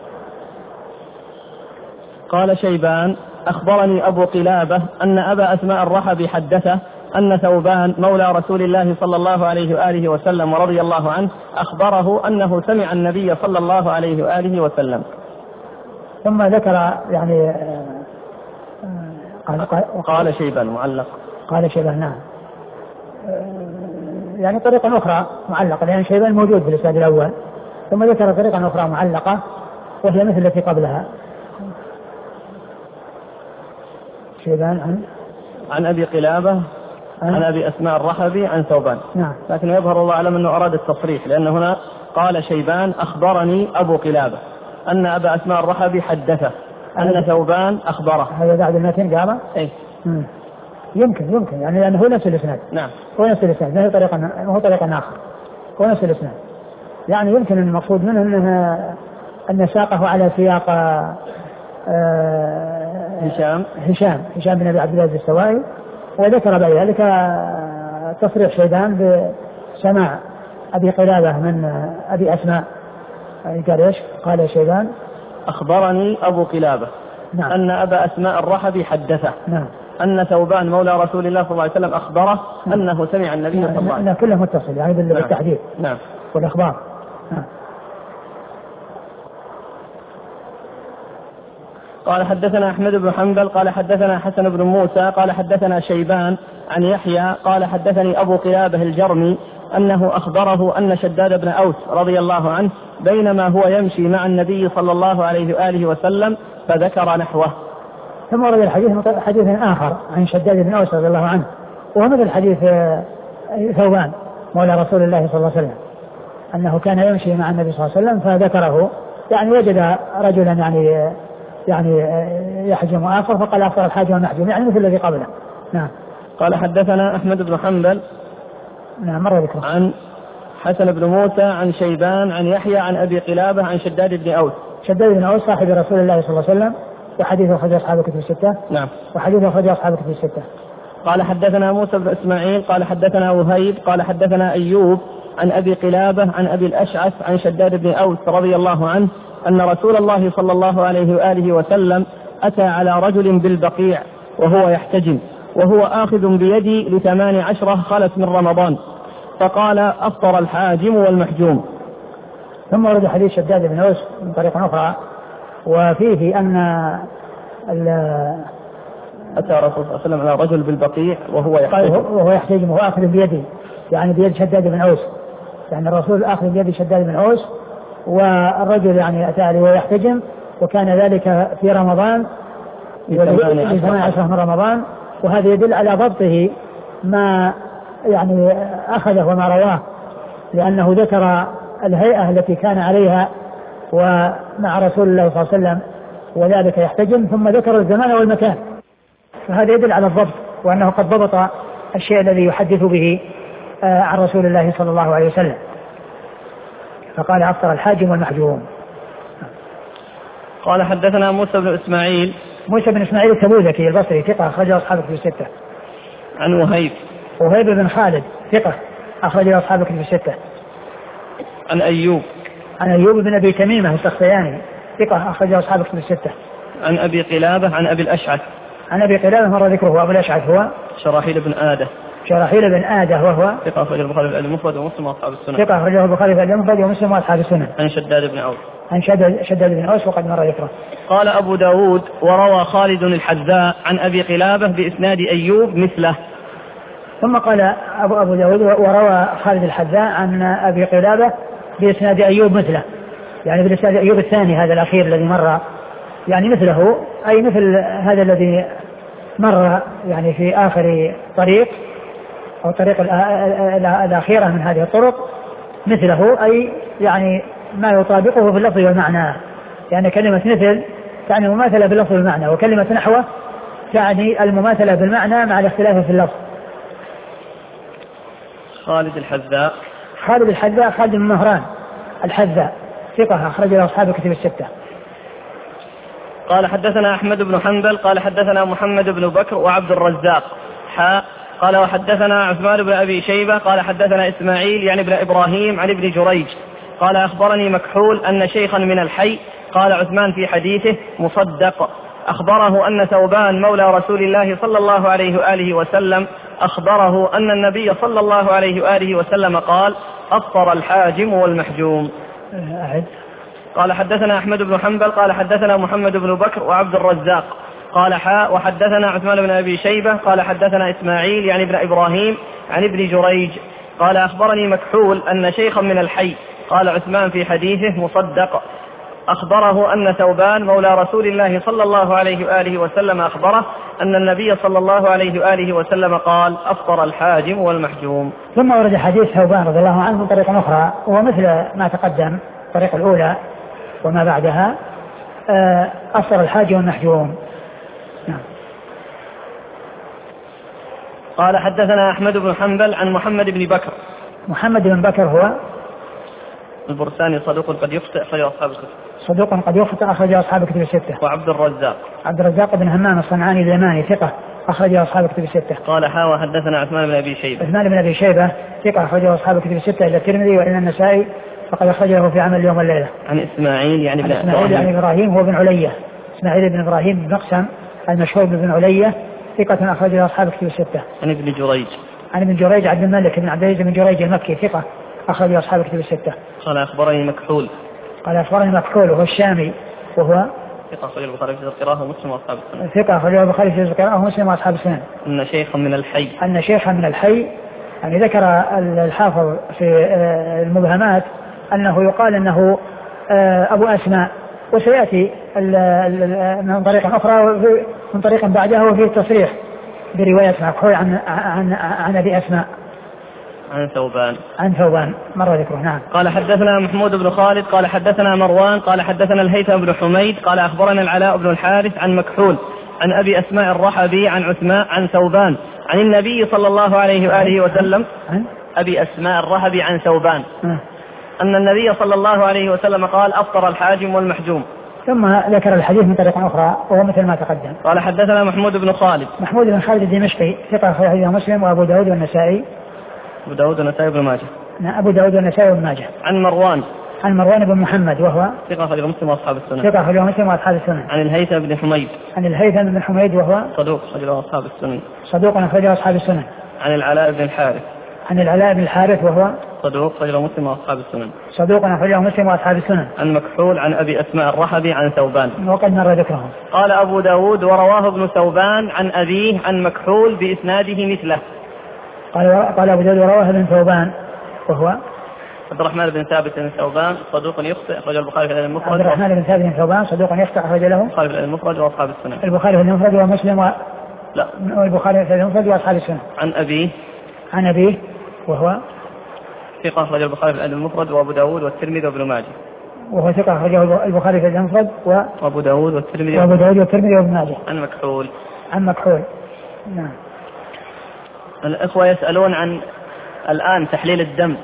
قال شيبان أخبرني أبو قلابة أن أبا أسماء الرحبي حدثه أن ثوبان مولى رسول الله صلى الله عليه وآله وسلم ورضي الله عنه أخبره أنه سمع النبي صلى الله عليه وآله وسلم. ثم ذكر يعني قال شيبان معلق. قال شيبان نعم يعني طريقة أخرى معلقة لأن شيبان موجود في الإسناد الأول ثم ذكر طريقة أخرى معلقة وهي مثل التي قبلها. شيبان عن أبي قلابة عن أبي أسماء الرحبي عن ثوبان. نعم. لكن يظهر الله أعلم أنه أراد التصريح لأن هنا قال شيبان أخبرني أبو قلابة أن أبا أسماء الرحبي حدثه أن ثوبان أخبره. هذا بعد المتن قابة؟ إيه. يمكن يعني لأنه هو نفس الإسناد. نعم. هو نفس الإسناد ما هو طريقة آخر هو نفس الإسناد يعني يمكن أن المقصود منه أن ساقه على سياق هشام بن أبي عبد الله الدستوائي وذكر بعد ذلك تصريح شيبان بسماع أبي قلابة من أبي أسماء. قال إيش؟ قال شيبان أخبرني أبو قلابة. نعم. أن أبا أسماء الرحبي حدثه. نعم. أن ثوبان مولى رسول الله صلى الله عليه وسلم أخبره أنه سمع النبي صلى الله عليه وسلم. كله متصل يعني بالتحديد. نعم. والأخبار. نعم. قال حدثنا أحمد بن حنبل قال حدثنا حسن بن موسى قال حدثنا شيبان عن يحيى قال حدثني أبو قلابة الجرمي أنه أخبره أن شداد بن أوس رضي الله عنه بينما هو يمشي مع النبي صلى الله عليه وآله وسلم فذكر نحوه. ثم ورد حديث آخر عن شداد بن أوس رضي الله عنه وهو مثل حديث ثوبان مولى رسول الله صلى الله عليه وسلم أنه كان يمشي مع النبي صلى الله عليه وسلم فذكره يعني وجد رجلا يعني يحجم آخر فقال أفطر الحاجم والمحجوم يعني مثل الذي قبله. نعم. قال حدثنا أحمد بن حنبل. نعم مرة ذكره. عن حسن بن موسى عن شيبان عن يحيى عن أبي قلابة عن شداد بن أوس. شداد بن أوس صاحب رسول الله صلى الله عليه وسلم وحديثه أخرجه أصحاب الكتب الستة. نعم. وحديثه أخرجه أصحاب الكتب الستة. قال حدثنا موسى بن إسماعيل قال حدثنا وهيب قال حدثنا أيوب عن أبي قلابة عن أبي الأشعث عن شداد بن أوس رضي الله عنه أن رسول الله صلى الله عليه وآله وسلم أتى على رجل بالبقيع وهو يحتجم وهو آخذ بيدي ل18 خلت من رمضان فقال أفطر الحاجم والمحجوم. ثم ورد حديث شداد بن أوس من طريق أخرى وفيه أن أتى رسول الله صلى الله عليه وسلم على رجل بالبقيع وهو يحتجم وهو آخذ بيدي يعني بيد شداد بن أوس يعني الرسول آخذ بيد شداد بن أوس والرجل يعني أتى عليه ويحتجم وكان ذلك في رمضان في 18 من رمضان وهذا يدل على ضبطه ما يعني أخذه وما رواه لأنه ذكر الهيئة التي كان عليها ومع رسول الله صلى الله عليه وسلم وذلك يحتجم ثم ذكر الزمان والمكان فهذا يدل على الضبط وأنه قد ضبط الشيء الذي يحدث به عن رسول الله صلى الله عليه وسلم. فقال أفطر الحاجم والمحجوم. قال حدثنا موسى بن إسماعيل. موسى بن إسماعيل التبوذكي البصري ثقة أخرجه أصحاب الكتب الستة. عن وهيب بن خالد ثقة أخرجه أصحاب الكتب الستة. عن أيوب بن أبي تميمة السختياني ثقة أخرجه أصحاب الكتب الستة. عن أبي قلابة عن أبي الأشعث. عن أبي قلابة مر ذكره. أبو الأشعث هو شراحيل بن آدة وهو ثقة أخرجه البخاري في المفرد ومسلم وأصحاب السنن. ثقة أخرجه البخاري في المفرد ومسلم وأصحاب السنن. عن شداد بن أوس. عن شداد بن أوس وقد مر ذكره. قال أبو داود وروى خالد الحذاء عن أبي قلابة بإسناد أيوب مثله. ثم قال أبو داود وروى خالد الحذاء عن أبي قلابة بإسناد أيوب مثله، يعني بإسناد أيوب الثاني هذا الأخير الذي مر، يعني مثله أي مثل هذا الذي مر يعني في آخر طريق أو طريق الأخيرة من هذه الطرق مثله، أي يعني ما يطابقه في اللفظ والمعنى. يعني كلمة مثل تعني مماثلة باللفظ والمعنى، وكلمة نحوه تعني المماثلة بالمعنى مع الاختلاف في اللفظ. خالد الحذاء خالد بن مهران الحذاء ثقة أخرج له أصحاب الكتب الستة. قال حدثنا أحمد بن حنبل قال حدثنا محمد بن بكر وعبد الرزاق قال وحدثنا عثمان بن أبي شيبة قال حدثنا إسماعيل يعني ابن إبراهيم عن ابن جريج قال أخبرني مكحول أن شيخا من الحي قال عثمان في حديثه مصدق أخبره أن ثوبان مولى رسول الله صلى الله عليه وآله وسلم أخبره أن النبي صلى الله عليه وآله وسلم قال أفطر الحاجم والمحجوم. قال حدثنا أحمد بن حنبل قال حدثنا محمد بن بكر وعبد الرزاق قال وحدثنا عثمان بن أبي شيبة قال حدثنا إسماعيل يعني ابن إبراهيم عن ابن جريج قال أخبرني مكحول أن شيخا من الحي قال عثمان في حديثه مصدق أخبره أن ثوبان مولى رسول الله صلى الله عليه وآله وسلم أخبره أن النبي صلى الله عليه وآله وسلم قال أفطر الحاجم والمحجوم. ثم ورد حديث ثوبان رضي الله عنه من طريق أخرى ومثل ما تقدم الطريق الأولى وما بعدها أفطر الحاجم والمحجوم. قال حدثنا أحمد بن حنبل عن محمد بن بكر هو البرساني صدوق قد يخطئ أخرج أصحاب الكتب الستة. وعبد الرزاق بن همام الصنعاني اليماني ثقة أخرج أصحاب الكتب الستة. قال وحدثنا عثمان بن أبي شيبة ثقة أخرج أصحاب الكتب الستة إلا الترمذي وإلا النسائي فقد أخرجه في عمل اليوم والليلة. عن إسماعيل يعني بن إبراهيم هو بن علية، إسماعيل بن إبراهيم بن مقسم المشهور بن علية ثقة أخرج أصحاب الكتب الستة. عن ابن جريج عبد الملك بن عبد العزيز بن جريج المكي ثقة أخرج أصحاب الكتب الستة. قال أخبرني مكحول وهو الشامي وهو ثقة أخرج البخاري في القراءة ومسلم وأصحاب السنن. ثقة أخرج البخاري في القراءة ومسلم وأصحاب السنن. أن شيخا من الحي يعني ذكر الحافظ في المبهمات أنه يقال أنه أبو أسماء، وسيأتي من طريق أخرى من طريق بعدها وفيه التصريح برواية مكحول عن أبي أسماء عن ثوبان مر ذكره. نعم. قال حدثنا محمود بن خالد قال حدثنا مروان قال حدثنا الهيثم بن حميد قال أخبرنا العلاء بن الحارث عن مكحول عن أبي أسماء الرحبي عن عثمان عن ثوبان عن النبي صلى الله عليه وآله وسلم أبي أسماء الرحبي عن ثوبان أن النبي صلى الله عليه وسلم قال أفطر الحاجم والمحجوم. ثم ذكر الحديث من طريق أخرى وهو مثل ما تقدم. قال حدثنا محمود بن خالد الدمشقي ثقة أخرج مسلم وأبو داود والنسائي بن ماجه. أبو داود والنسائي وابن ماجه. عن مروان بن محمد وهو ثقة أخرج مسلم وأصحاب السنن. عن الهيثم بن حميد وهو صدوق أخرج أصحاب السنن. عن العلاء بن الحارث وهو صدوق أخرج مسلم وأصحاب السنن. عن مكحول عن أبي أسماء الرحبي عن ثوبان وقد مر ذكرهم. قال أبو داود ورواه ابن ثوبان عن أبيه عن مكحول بإسناده مثله. قال أبو داود ورواه ابن ثوبان وهو عبد الرحمن بن ثابت بن ثوبان صدوق يخطئ أخرج البخاري في المفرد. عبد الرحمن بن ثابت بن ثوبان صدوق يخطئ أخرج له البخاري في المفرد وأصحاب السنن. البخاري في المفرد ومسلم والبخاري في المفرد وأصحاب السنن. عن أبيه وهو ثقة أخرج البخاري في المفرد وأبو داود والترمذي وابن ماجه. وهو ثقة أخرجه البخاري في المفرد وأبو داود والترمذي وابن ماجه. عن مكحول. نعم. الإخوة يسألون عن الآن تحليل الدم،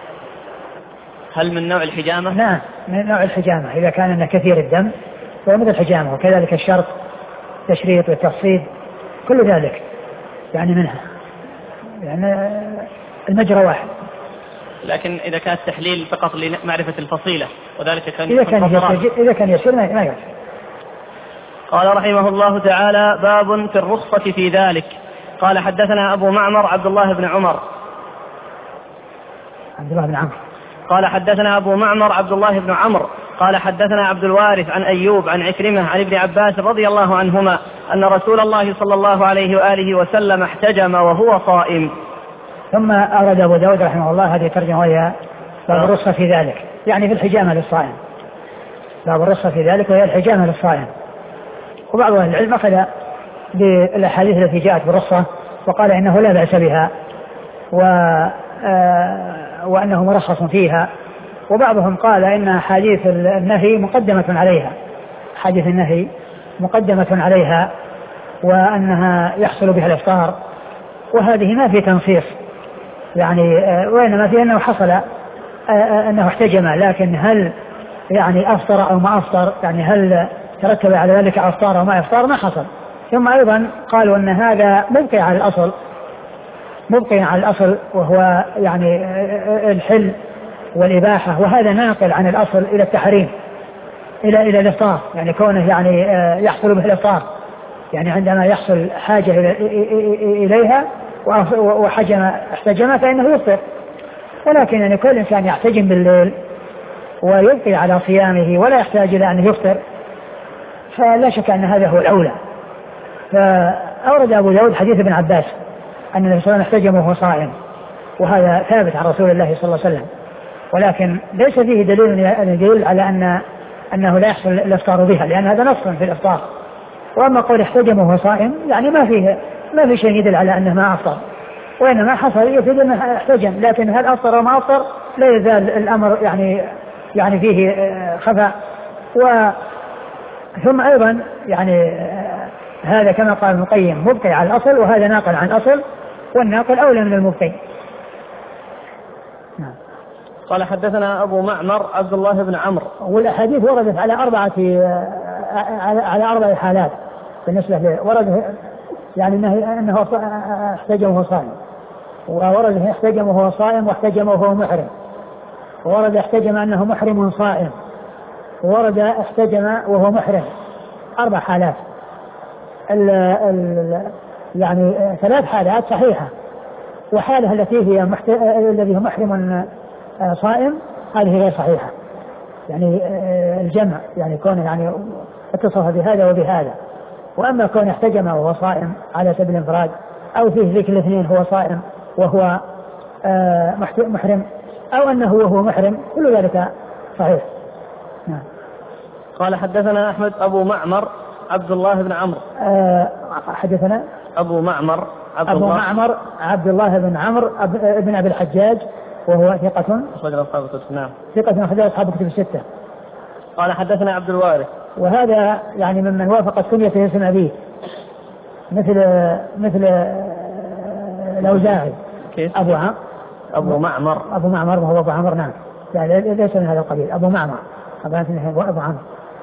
هل من نوع الحجامة؟ نعم من نوع الحجامة، إذا كان أنه كثير الدم فهو مثل الحجامة، وكذلك الشرط التشريط والتفصيل كل ذلك يعني منها، يعني المجرى واحد. لكن إذا كان التحليل فقط لمعرفة الفصيلة وذلك كان إذا كان يسير ما يكفي. قال رحمه الله تعالى: باب في الرخصة في ذلك. قال حدثنا أبو معمر عبد الله بن عمر قال حدثنا أبو معمر عبد الله بن عمرو قال حدثنا عبد الوارث عن أيوب عن عكرمة عن ابن عباس رضي الله عنهما أن رسول الله صلى الله عليه وآله وسلم احتجم وهو صائم. ثم أورد أبو داود رحمه الله هذه الترجمة وهي باب الرخصة في ذلك، يعني في الحجامة للصائم، باب الرخصة في ذلك وهي الحجامة للصائم. وبعض أهل العلم أخذ بالأحاديث التي جاءت بالرخصة وقال إنه لا بأس بها وأنه مرخص فيها، وبعضهم قال إن حديث النهي مقدمة عليها، حديث النهي مقدمة عليها وأنها يحصل بها الإفطار، وهذه ما في تنصيص يعني، وإنما في أنه حصل أنه احتجم، لكن هل يعني أفطر أو ما أفطر، يعني هل ترتب على ذلك أفطار أو ما أفطار، ما حصل. ثم أيضا قالوا أن هذا مبقي على الأصل، مبقي على الأصل وهو يعني الحل والإباحة، وهذا ناقل عن الأصل إلى التحريم إلى الإفطار، يعني كونه يعني يحصل به الإفطار، يعني عندما يحصل حاجة إليها احتجم فإنه يفطر. ولكن يعني كل إنسان يحتجم بالليل ويبقي على صيامه ولا يحتاج إلى أن يفطر، فلا شك أن هذا هو الأولى. فأورد أبو داود حديث ابن عباس أن النبي صلى الله عليه وسلم احتجم وهو صائم، وهذا ثابت عن رسول الله صلى الله عليه وسلم، ولكن ليس فيه دليل يدل على أنه لا يحصل الإفطار بها، لأن هذا نص في الإفطار. وأما قول احتجم وهو صائم يعني ما في شيء يدل على أنه ما أفطر، وإنما حصل يفيد أنه احتجم، لكن هل أفطر وما أفطر لا يزال الأمر يعني فيه خفاء. ثم أيضا يعني هذا كما قال ابن القيم مبقي على الأصل، وهذا ناقل عن الأصل، والناقل أولى من المبقي. قال حدثنا أبو معمر عبد الله بن عمرو. والأحاديث وردت على أربع حالات بالنسبة له، ورد يعني أنه احتجم وهو صائم، وورد احتجم وهو صائم، واحتجم وهو محرم، وورد احتجم أنه محرم صائم، وورد احتجم وهو محرم. 4 حالات. يعني 3 حالات صحيحة، وحالة التي هي الذي هو محرم صائم هذه غير صحيحة، يعني الجمع يعني كونه يعني اتصف بهذا وبهذا. وأما كونه احتجم وهو صائم على سبيل الانفراد، أو فيه ذكر الاثنين هو صائم وهو محرم، أو أنه وهو محرم، كل ذلك صحيح. نعم. قال حدثنا أحمد أبو معمر عبد الله بن عمرو. حدثنا أبو معمر عبد الله بن عمرو بن أبي الحجاج، وهو ثقة أخرج أصحاب الكتب. نعم. ثقة أخرج أصحاب الكتب 6. قال حدثنا عبد الوارث، وهذا يعني ممن وافقت كنيته اسم أبيه، مثل الأوزاعي. أبو معمر وهو أبو عمرو. نعم. لا ليس من هذا القبيل. أبو معمر أبو عمرو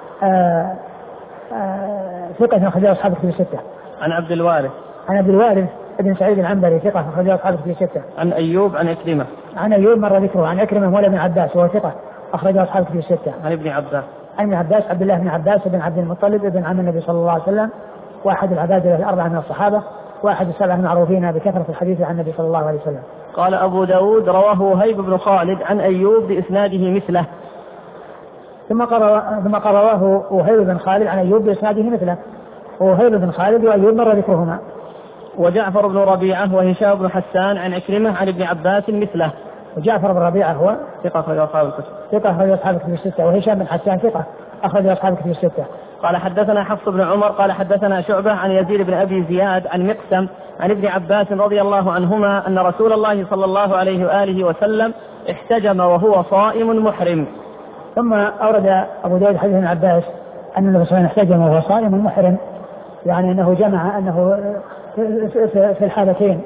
ثقة أخرج أصحاب الكتب 6. عن عبد الوارث ابن سعيد العنبري ثقة أخرج أصحاب الكتب 6. عن أيوب عن عكرمة. عن أيوب مر ذكره. عن عكرمة مولى ابن عباس وهو ثقة أخرج أصحاب الكتب 6. عن ابن عباس عبد الله بن عباس بن عبد المطلب ابن عم النبي صلى الله عليه وسلم، واحد العبادة الأربعة من الصحابة، واحد السبعة المعروفين بكثرة الحديث عن النبي صلى الله عليه وسلم. قال أبو داود رواه وهيب بن خالد عن أيوب بإسناده مثله. ثم رواه وهيب بن خالد عن أيوب بإسناده مثله. وهيب بن خالد وأيوب مر ذكرهما. وجعفر بن ربيعة وهشام بن حسان عن عكرمة عن ابن عباس مثله. وجعفر بن ربيعة هو ثقة أخرج أصحاب الكتب 6. وهشام بن حسان ثقة أخرج أصحاب الكتب 6. قال حدثنا حفص بن عمر قال حدثنا شعبة عن يزيد بن أبي زياد عن مقسم عن ابن عباس رضي الله عنهما أن رسول الله صلى الله عليه وآله وسلم احتجم وهو صائم محرم. ثم أورد أبو داود حديث ابن عباس أن النبي صلى الله عليه وسلم احتجم وهو صائم محرم، يعني أنه جمع أنه في الحالتين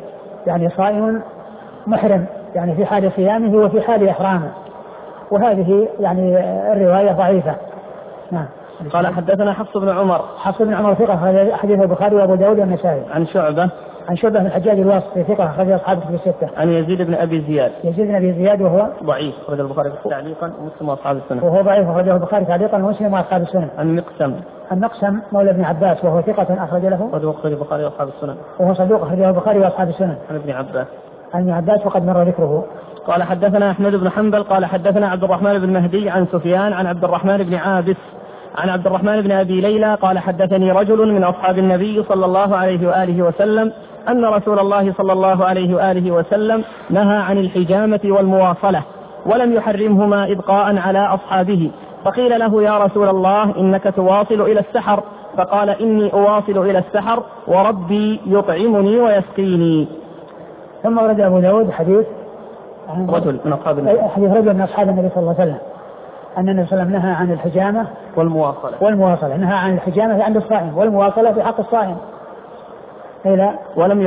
يعني صائم محرم يعني في حال صيامه وفي حال إحرامه، وهذه يعني الرواية ضعيفة. نعم. قال حدثنا حفص بن عمر. حفص بن عمر ثقة حديث البخاري وأبو داود والنسائي. عن شعبة. عن شعبة بن الحجاج الواسطي ثقة أخرج أصحاب الكتب الستة. عن يزيد بن أبي زياد. يزيد بن أبي زياد وهو ضعيف أخرج البخاري تعليقا ومسلم وأصحاب السنن. وهو ضعيف أخرجه البخاري تعليقا ومسلم وأصحاب السنن. عن مقسم. المقسم مولى ابن عباس وهو ثقة أخرج له. أخرج البخاري وأصحاب السنن. وهو صدوق أخرجه البخاري وأصحاب السنن. عن ابن عباس. عن ابن عباس وقد مر ذكره. قال حدثنا أحمد بن حنبل قال حدثنا عبد الرحمن بن مهدي عن سفيان عن عبد الرحمن بن عابس عن عبد الرحمن بن أبي ليلى قال حدثني رجل من أصحاب النبي صلى الله عليه وآله وسلم أن رسول الله صلى الله عليه وآله وسلم نهى عن الحجامة والمواصلة ولم يحرمهما إبقاء على أصحابه، فقيل له يا رسول الله إنك تواصل إلى السحر، فقال إني أواصل إلى السحر وربي يطعمني ويسقيني. ثم ورد أبو داود حديث رجل من أصحاب النبي. حديث رجل من أصحاب النبي صلى الله عليه وسلم أن النبي صلى الله عليه وسلم نهى عن الحجامة والمواصلة. نهى عن الحجامة عند الصائم والمواصلة في حق الصائم. ولم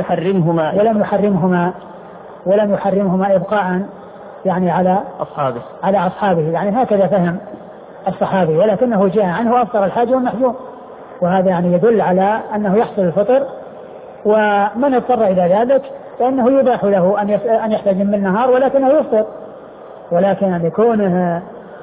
يحرمهما إبقاء يعني على أصحابه يعني هكذا فهم الصحابي، ولكنه جاء عنه أفطر الحاج والمحجوم، وهذا يعني يدل على أنه يحصل الفطر، ومن اضطر إلى ذلك فإنه يباح له أن يحتجم بالنهار ولكنه يفطر، ولكن أن يكونه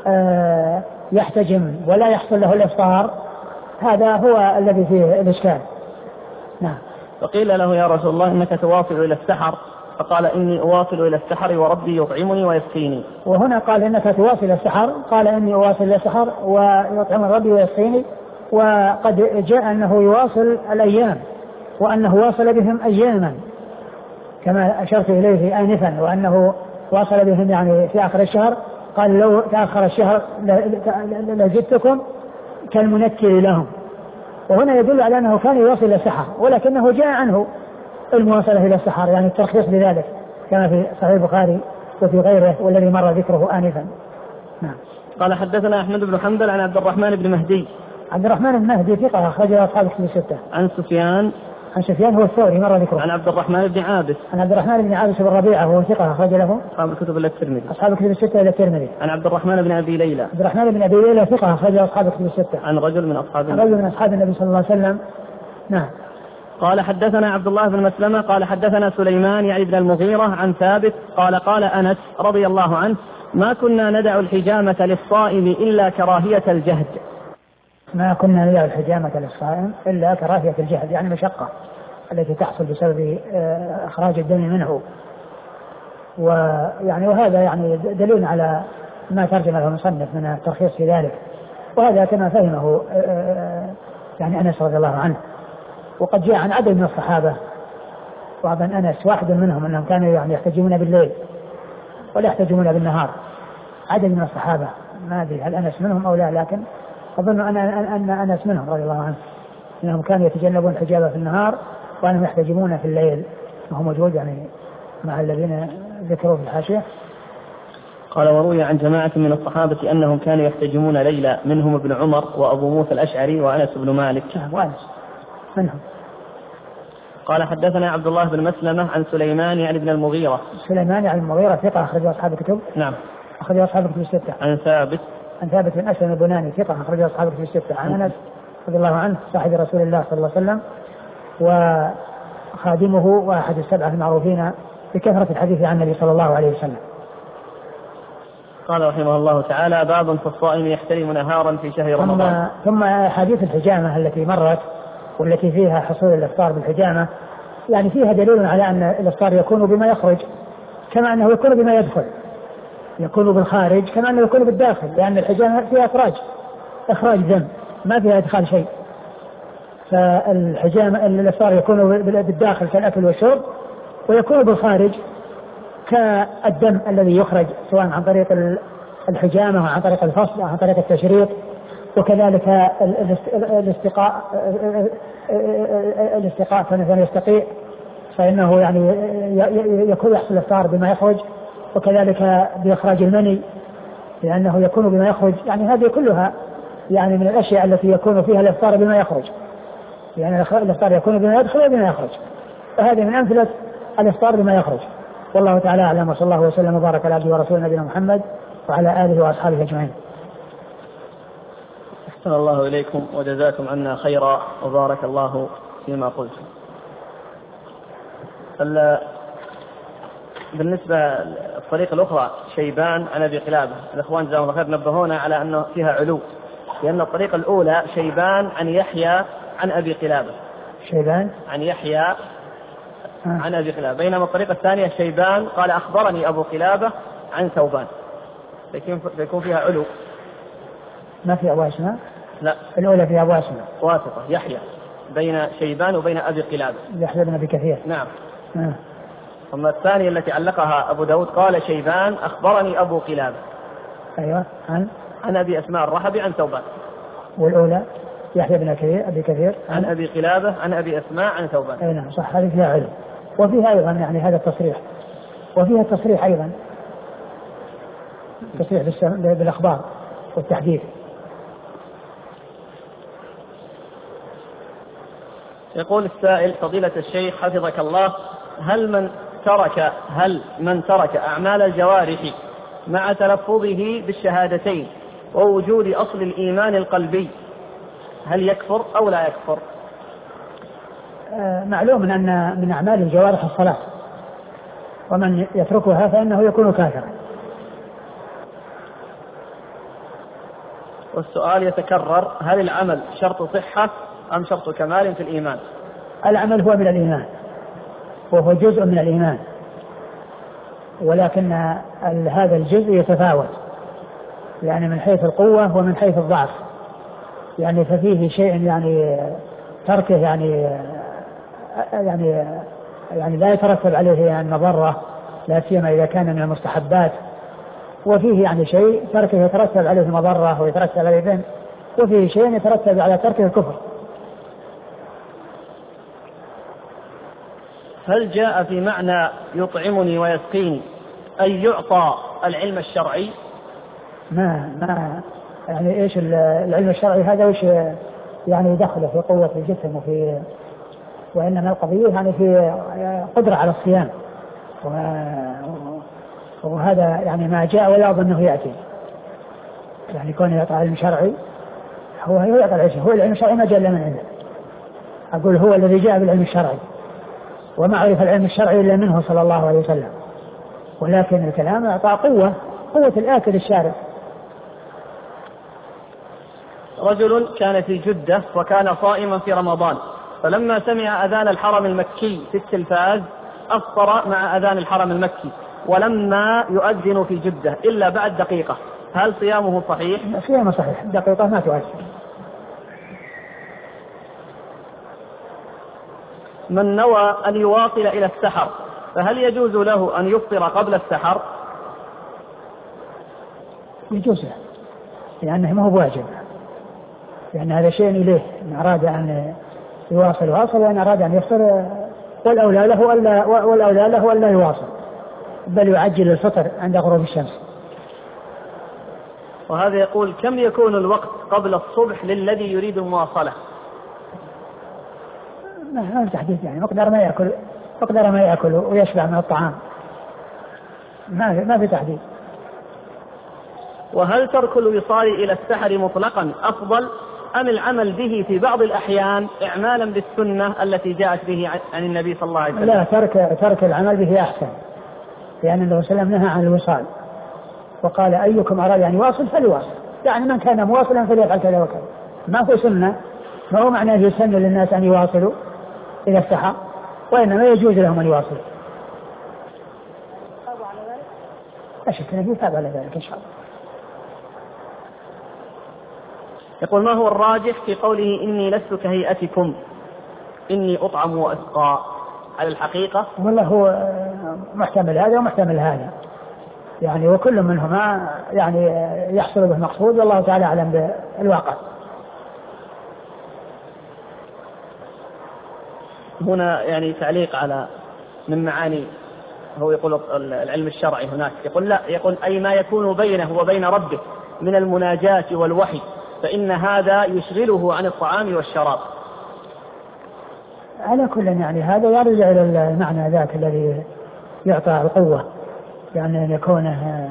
يحتجم ولا يحصل له الإفطار هذا هو الذي فيه الإشكال. نعم. فقيل له يا رسول الله إنك تواصل إلى السحر، فقال إني أواصل إلى السحر وربي يطعمني ويسقيني. وهنا قال إنك تواصل إلى السحر، قال إني أواصل إلى السحر ويطعم ربي ويسقيني، وقد جاء أنه يواصل الأيام وأنه واصل بهم أياما كما أشرت إليه آنفا، وأنه واصل بهم يعني في آخر الشهر، قال لو تأخر الشهر لجدتكم كالمنكر لهم، وهنا يدل على أنه كان يواصل إلى السحر، ولكنه جاء عنه المواصلة إلى السحر يعني الترخيص بذلك كما في صحيح البخاري وفي غيره والذي مر ذكره آنفا. نعم. قال حدثنا أحمد بن حنبل عن عبد الرحمن بن مهدي. عبد الرحمن بن مهدي ثقة أخرجه أصحاب الكتب الستة. عن سفيان هو الثوري مر ذكره. عن عبد الرحمن بن عابس. عن عبد الرحمن بن عابس بن ربيعة وهو ثقة أخرج له أصحاب الكتب إلا الترمذي. أصحاب الكتب الستة إلا الترمذي. عن عبد الرحمن بن أبي ليلى. عبد الرحمن بن أبي ليلى ثقة أخرج أصحاب الكتب الستة. عن رجل من أصحاب النبي صلى الله عليه وسلم. نعم. قال حدثنا عبد الله بن مسلمة قال حدثنا سليمان يعني بن المغيرة عن ثابت قال أنس رضي الله عنه ما كنا ندع الحجامة للصائم إلا كراهية الجهد. ما كنا ندع الحجامة للصائم إلا كراهية الجهد يعني مشقة التي تحصل بسبب إخراج الدم منه، وهذا يعني دليل على ما ترجمه المصنف من الترخيص في ذلك، وهذا كما فهمه يعني أنس رضي الله عنه. وقد جاء عن عدد من الصحابة وابن أنس واحد منهم أنهم كانوا يعني يحتجمون بالليل ولا يحتجمون بالنهار، عدد من الصحابة ما أدري هل أنس منهم أو لا، لكن أظن أن أنس منهم رضي الله عنه أنهم كانوا يتجنبون الحجابة في النهار وأنهم يحتجمون في الليل، وهو موجود يعني مع الذين ذكروا في الحاشية. قال وروي عن جماعة من الصحابة أنهم كانوا يحتجمون ليلا منهم ابن عمر وأبو موسى الأشعري وأنس بن مالك. وأنس منهم. قال حدثنا عبد الله بن مسلمة عن سليمان يعني بن المغيرة. سليمان يعني المغيرة ثقة أخرج أصحاب الكتب. نعم. أخرج أصحاب الكتب الستة. عن ثابت بن أسلم البناني ثقة أخرج أصحاب الكتب الستة. عن أنس رضي الله عنه صاحب رسول الله صلى الله عليه وسلم وخادمه وأحد السبعة المعروفين بكثرة الحديث عن النبي صلى الله عليه وسلم. قال رحمه الله تعالى باب في الصائم يحترم نهارا في شهر رمضان. ثم حديث الحجامة التي مرت والتي فيها حصول الإفطار بالحجامة يعني فيها دليل على أن الإفطار يكون بما يخرج كما أنه يكون بما يدخل، يكون بالخارج كما أنه يكون بالداخل، لأن الحجامة فيها إخراج دم ما فيها إدخال شيء، فالحجامة الإفطار يكون بالداخل كالأكل والشرب، ويكون بالخارج كالدم الذي يخرج سواء عن طريق الحجامة وعن طريق الفصل وعن طريق التشريط، وكذلك الاستقاء فمثلا يستقيء فإنه يعني يكون يحصل الإفطار بما يخرج، وكذلك بإخراج المني لأنه يكون بما يخرج، يعني هذه كلها يعني من الأشياء التي يكون فيها الإفطار بما يخرج، يعني الإفطار يكون بما يدخل وبما يخرج، فهذه من أمثلة الإفطار بما يخرج. والله تعالى أعلم، وصلى الله وسلم وبارك على عبده ورسوله نبينا محمد وعلى آله وأصحابه أجمعين. أحسن الله إليكم وجزاكم عنا خيرا وبارك الله فيما قلتم. بالنسبة للطريقة الأخرى شيبان عن أبي قلابة، الإخوان جزاهم الله خير نبهونا على أنه فيها علو، لأن الطريقة الأولى شيبان عن يحيى عن أبي قلابة، شيبان عن يحيى عن أبي قلابة، بينما الطريقة الثانية شيبان قال أخبرني أبو قلابة عن ثوبان، فيكون فيها علو. ما في أبو أسماء؟ لا، الأولى في أبو أسماء واسطة يحيى بين شيبان وبين أبي قلابة. يحيى بن أبي كثير. نعم. ثم الثانية التي علقها أبو داود قال شيبان أخبرني أبو قلابة. أيوة. عن أبي أسماء الرحبي عن ثوبان. والأولى يحيى بن أبي كثير عن أبي قلابة عن أبي أسماء عن ثوبان. أي نعم صح، هذه فيها علم. وفيها أيضا يعني هذا التصريح، وفيها التصريح أيضا، تصريح بالأخبار والتحديث. يقول السائل فضيلة الشيخ حفظك الله، هل من ترك أعمال الجوارح مع تلفظه بالشهادتين ووجود أصل الإيمان القلبي هل يكفر أو لا يكفر؟ معلوم أن من أعمال الجوارح الصلاة، ومن يتركها فإنه يكون كافرا. والسؤال يتكرر، هل العمل شرط صحة أم شرط كمال في الإيمان؟ العمل هو من الإيمان وهو جزء من الإيمان، ولكن هذا الجزء يتفاوت، يعني من حيث القوة ومن حيث الضعف، يعني ففيه شيء يعني تركه يعني لا يترتب عليه مضرة، لا سيما إذا كان من المستحبات، وفيه يعني شيء تركه يترتب عليه مضرة ويترتب عليه ذنب، وفيه شيء يترتب على تركه الكفر. هل جاء في معنى يطعمني ويسقيني أن يعطى العلم الشرعي؟ ما يعني ايش العلم الشرعي هذا، وش يعني يدخله في قوة الجسم وإنما القضية يعني في قدرة على الصيام، وهذا يعني ما جاء ولا أظن أنه يأتي، يعني كون يعطى علم شرعي هو يعطى العلم، هو العلم الشرعي ما جاء إلا من عنده، أقول هو الذي جاء بالعلم الشرعي، وما عرف العلم الشرعي إلا منه صلى الله عليه وسلم، ولكن الكلام أعطى قوة الآكل الشارب. رجل كان في جدة وكان صائما في رمضان، فلما سمع أذان الحرم المكي في التلفاز أفطر مع أذان الحرم المكي، ولما يؤذن في جدة إلا بعد دقيقة، هل صيامه صحيح؟ صيامه صحيح، دقيقة ما تؤثر. من نوى أن يواصل إلى السحر فهل يجوز له أن يفطر قبل السحر؟ يجوز له، لأنه ما هو بواجب، لأن هذا شيء إليه، إن أراد أن يواصل واصل، وإن أراد أن يفطر والأولى له ألا يواصل، بل يعجل الفطر عند غروب الشمس. وهذا يقول كم يكون الوقت قبل الصبح للذي يريد المواصلة؟ ما في تحديد، يعني مقدار ما يأكل ويشبع من الطعام، ما في تحديد. وهل ترك الوصال إلى السحر مطلقا أفضل أم العمل به في بعض الأحيان إعمالا بالسنة التي جاءت به عن النبي صلى الله عليه وسلم؟ لا، ترك العمل به أحسن، لأن النبي صلى الله عليه وسلم نهى عن الوصال، وقال أيكم أراد أن يواصل فليواصل، يعني من كان مواصلا فليفعل كذا وكذا، ما هو سنة، ما هو معناه يسن للناس أن يواصلوا إلى السحر، وإنما يجوز لهم أن يواصلوا. أشك أنه يتابع على ذلك إن شاء الله. يقول ما هو الراجح في قوله إني لست كهيئتكم إني أطعم وأسقى؟ على الحقيقة والله هو محتمل هذا ومحتمل هذا، يعني وكل منهما يعني يحصل به مقصود، والله تعالى أعلم بالواقع. هنا يعني تعليق على من معاني، هو يقول العلم الشرعي هناك، يقول لا، يقول أي ما يكون بينه وبين ربه من المناجاة والوحي، فإن هذا يشغله عن الطعام والشراب. على كل يعني هذا يرجع إلى المعنى ذاك الذي يعطى القوة، يعني أن يكونه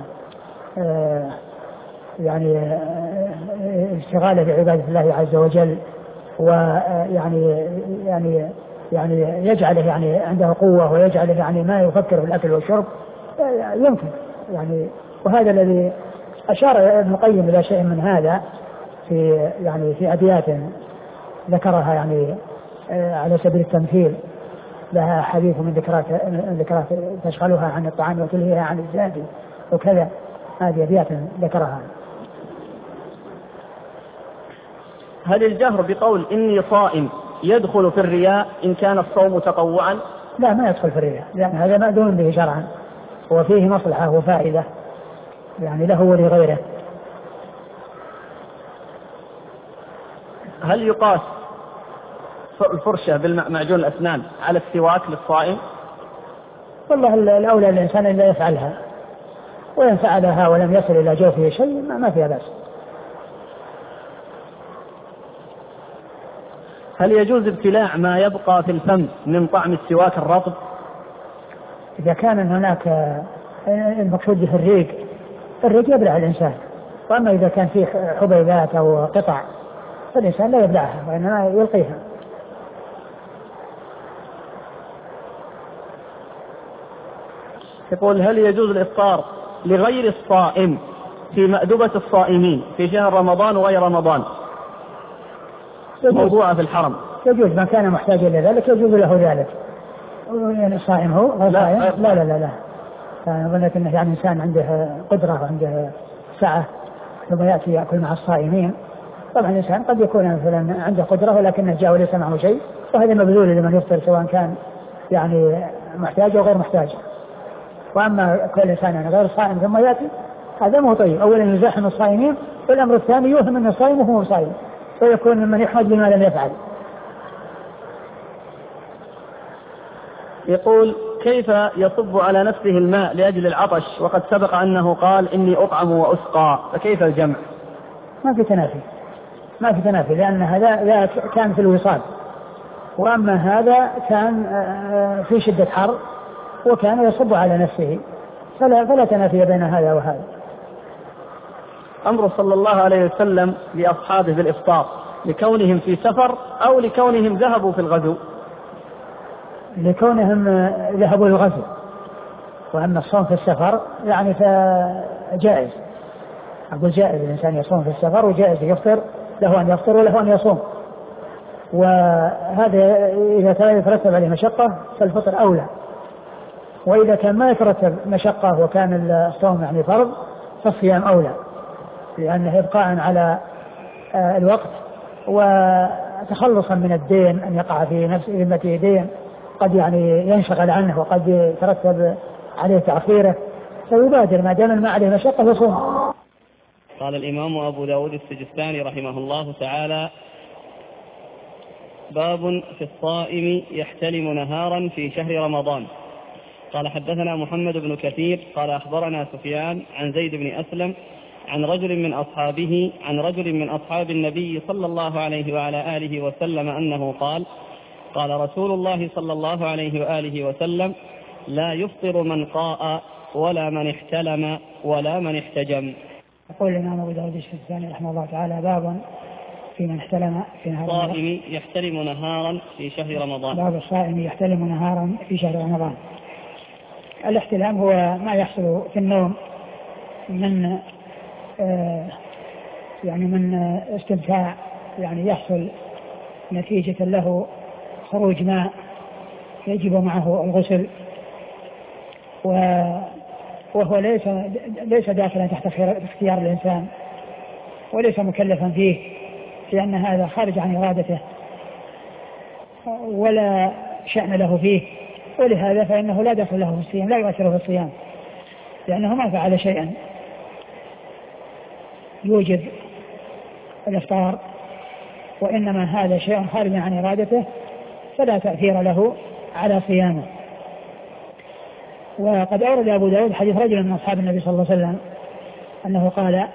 يعني اشتغاله بعبادة الله عز وجل، ويعني يعني يجعله يعني عنده قوة، ويجعله يعني ما يفكر في الأكل والشرب يمكن يعني. وهذا الذي أشار ابن القيم إلى شيء من هذا في يعني في أبيات ذكرها يعني على سبيل التمثيل، لها حديث من ذكرات تشغلها عن الطعام وتلهيها عن الزاد وكذا، هذه أبيات ذكرها. هل الجهر بقول إني صائم يدخل في الرياء إن كان الصوم تطوعا؟ لا، ما يدخل في الرياء، لأن هذا مأذون به شرعا وفيه مصلحة وفائدة يعني له ولغيره. هل يقاس الفرشة بالمعجون الأسنان على السواك للصائم؟ والله الأولى الإنسان إلا يفعلها، وإن فعلها ولم يصل إلى جوفه شيء ما فيها بأس. هل يجوز ابتلاع ما يبقى في الفم من طعم السواك الرطب؟ إذا كان هناك المقصود في الريق يبلع الإنسان، وأما إذا كان فيه حبيبات أو قطع فالإنسان لا يبلعها وإنما يلقيها. يقول هل يجوز الإفطار لغير الصائم في مأدبة الصائمين في شهر رمضان وغير رمضان موضوعة في الحرم؟ يجوز، من كان محتاجا إلى ذلك يجوز له ذلك. يعني الصائم هو غير صائم؟ لا أظن أنه يعني إنسان عنده قدرة وعنده سعة ثم يأتي يأكل مع الصائمين. طبعا الإنسان قد يكون مثلا عنده قدرة ولكنه جاء وليس معه شيء، وهذا مبذول لمن يفطر سواء كان يعني محتاج أو غير محتاج. وأما كل إنسان غير صائم ثم يأتي هذا مو طيب، أولا يزاحم الصائمين، والأمر الثاني يوهم أن الصائم وهو صائم، فيكون ممن يحمد بما لم يفعل. يقول كيف يصب على نفسه الماء لأجل العطش وقد سبق أنه قال إني أطعم وأسقى، فكيف الجمع؟ ما في تنافي لأن هذا كان في الوصال، وأما هذا كان في شدة حر وكان يصب على نفسه، فلا تنافي بين هذا وهذا. أمر صلى الله عليه وسلم لأصحابه بالإفطار لكونهم في سفر أو لكونهم ذهبوا في الغزو؟ لكونهم ذهبوا للغزو، وأما الصوم في السفر يعني فجائز، أقول جائز الإنسان يصوم في السفر وجائز يفطر، له أن يفطر وله أن يصوم، وهذا إذا يترتب عليه مشقة فالفطر أولى، وإذا كان ما يترتب مشقة وكان الصوم يعني فرض فالصيام أولى، لأنه إبقاء على الوقت وتخلصا من الدين أن يقع في نفس ذمته دين قد يعني ينشغل عنه وقد يترتب عليه تأخيره، فيبادر ما دام ما عليه مشقة يصوم. قال الإمام أبو داود السجستاني رحمه الله تعالى: باب في الصائم يحتلم نهارا في شهر رمضان. قال حدثنا محمد بن كثير قال أخبرنا سفيان عن زيد بن أسلم عن رجل من أصحابه عن رجل من أصحاب النبي صلى الله عليه وعلى آله وسلم أنه قال: قال رسول الله صلى الله عليه وآله وسلم: لا يفطر من قاء ولا من احتلم ولا من احتجم. يقول الإمام أبو داود السجستاني رحمه الله تعالى: باب في من احتلم في نهار رمضان. الصائم يحتلم نهارا في شهر رمضان. باب الصائم يحتلم نهارا في شهر رمضان. الاحتلام هو ما يحصل في النوم من يعني من استمتاع، يعني يحصل نتيجة له خروج ماء يجب معه الغسل، وهو ليس داخلا تحت اختيار الإنسان وليس مكلفا فيه، لأن هذا خارج عن إرادته ولا شأن له فيه، ولهذا فإنه لا دخل له في الصيام، لا يؤثر في الصيام، لأنه ما فعل شيئا يوجب الإفطار، وإنما هذا شيء خارج عن إرادته فلا تأثير له على صيامه. وقد أورد أبو داود حديث رجل من أصحاب النبي صلى الله عليه وسلم أنه قال: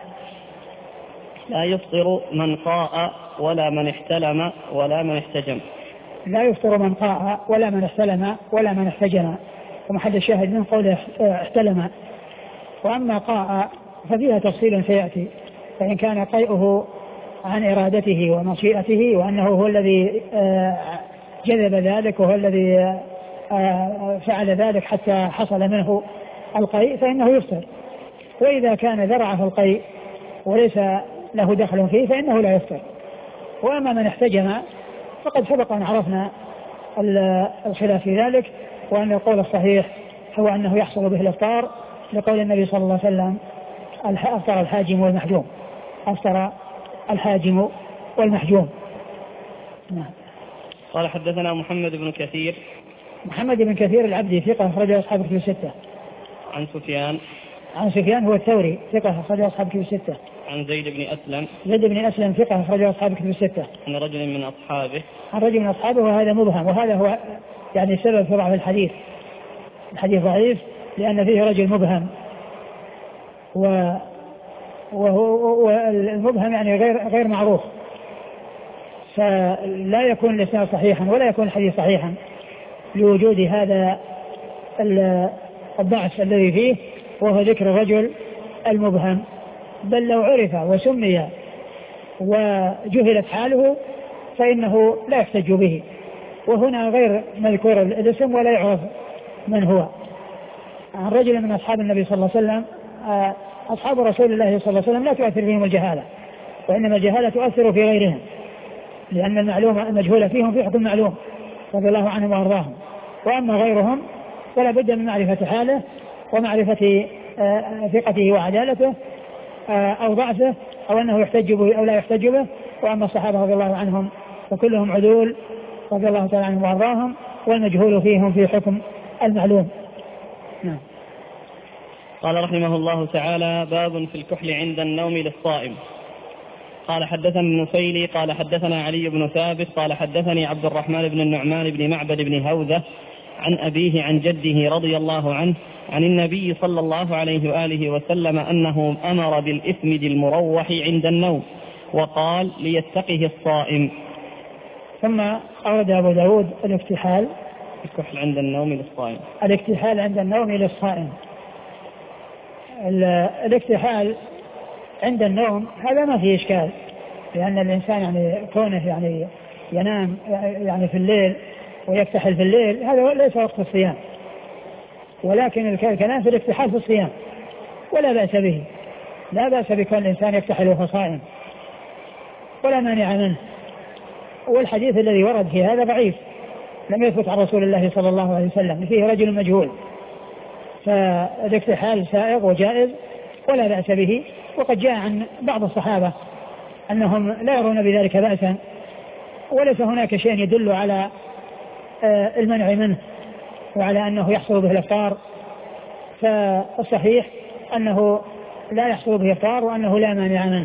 لا يفطر من قاء ولا من احتلم ولا من احتجم. لا يفطر من قاء ولا من احتلم ولا من احتجم، ومحل الشاهد من قوله احتلم. وأما قاء ففيها تفصيل سيأتي، فإن كان قيئه عن إرادته ومشيئته وأنه هو الذي جذب ذلك وهو الذي فعل ذلك حتى حصل منه القيء فإنه يفطر، وإذا كان ذرع في القيء وليس له دخل فيه فإنه لا يفطر. وأما من احتجم فقد سبق أن عرفنا الخلاف في ذلك، وأن القول الصحيح هو أنه يحصل به الإفطار لقول النبي صلى الله عليه وسلم أفطر الحاجم والمحجوم، أفطر الحاجم والمحجوم. نعم. قال حدثنا محمد بن كثير. محمد بن كثير العبدي ثقة أخرجه أصحاب الكتب الستة. عن سفيان. عن سفيان هو الثوري ثقة أخرجه أصحاب الكتب الستة. عن زيد بن أسلم. زيد بن أسلم ثقة أخرجه أصحاب الكتب الستة. عن رجل من أصحابه. عن رجل من أصحابه، وهذا مبهم، وهذا هو يعني سبب في ضعف الحديث. الحديث ضعيف لأن فيه رجل مبهم، وهو المبهم يعني غير معروف، فلا يكون الإسناد صحيحا ولا يكون الحديث صحيحا لوجود هذا الضعف الذي فيه، وهو ذكر الرجل المبهم. بل لو عرف وسمي وجهلت حاله فإنه لا يحتج به، وهنا غير مذكور الاسم ولا يعرف من هو. عن رجل من أصحاب النبي صلى الله عليه وسلم، أصحاب رسول الله صلى الله عليه وسلم لا تؤثر فيهم الجهالة، وإنما الجهالة تؤثر في غيرهم، لأن المعلومة المجهولة فيهم في حكم معلوم رضي الله عنهم وأرضاهم. وأما غيرهم فلا بد من معرفة حاله ومعرفة ثقته وعدالته أو ضعفه، أو أنه يحتج به أو لا يحتج به. وأما الصحابة رضي الله عنهم فكلهم عدول رضي الله تعالى عنهم وأرضاهم، والمجهول فيهم في حكم المعلوم. نعم. قال رحمه الله تعالى: باب في الكحل عند النوم للصائم. قال حدثنا النفيلي قال حدثنا علي بن ثابت قال حدثني عبد الرحمن بن النعمان بن معبد بن هوذة عن أبيه عن جده رضي الله عنه عن النبي صلى الله عليه وآله وسلم أنه أمر بالإثمد المروح عند النوم وقال ليتقه الصائم. ثم أورد أبو داود الاكتحال الكحل عند النوم للصائم. الاكتحال عند النوم للصائم. الاكتحال عند النوم هذا ما فيه إشكال، لأن الإنسان يعني كونه يعني ينام يعني في الليل ويكتحل في الليل هذا ليس وقت الصيام، ولكن الكلام في الاكتحال في الصيام ولا بأس به، لا بأس بكون الإنسان يكتحل وهو صائم ولا مانع منه. والحديث الذي ورد في هذا ضعيف لم يثبت عن رسول الله صلى الله عليه وسلم، فيه رجل مجهول، فالاكتحال سائغ وجائز ولا بأس به. وقد جاء عن بعض الصحابة أنهم لا يرون بذلك بأسا، وليس هناك شيء يدل على المنع منه وعلى أنه يحصل به الإفطار، فالصحيح أنه لا يحصل به الإفطار وأنه لا مانع منه.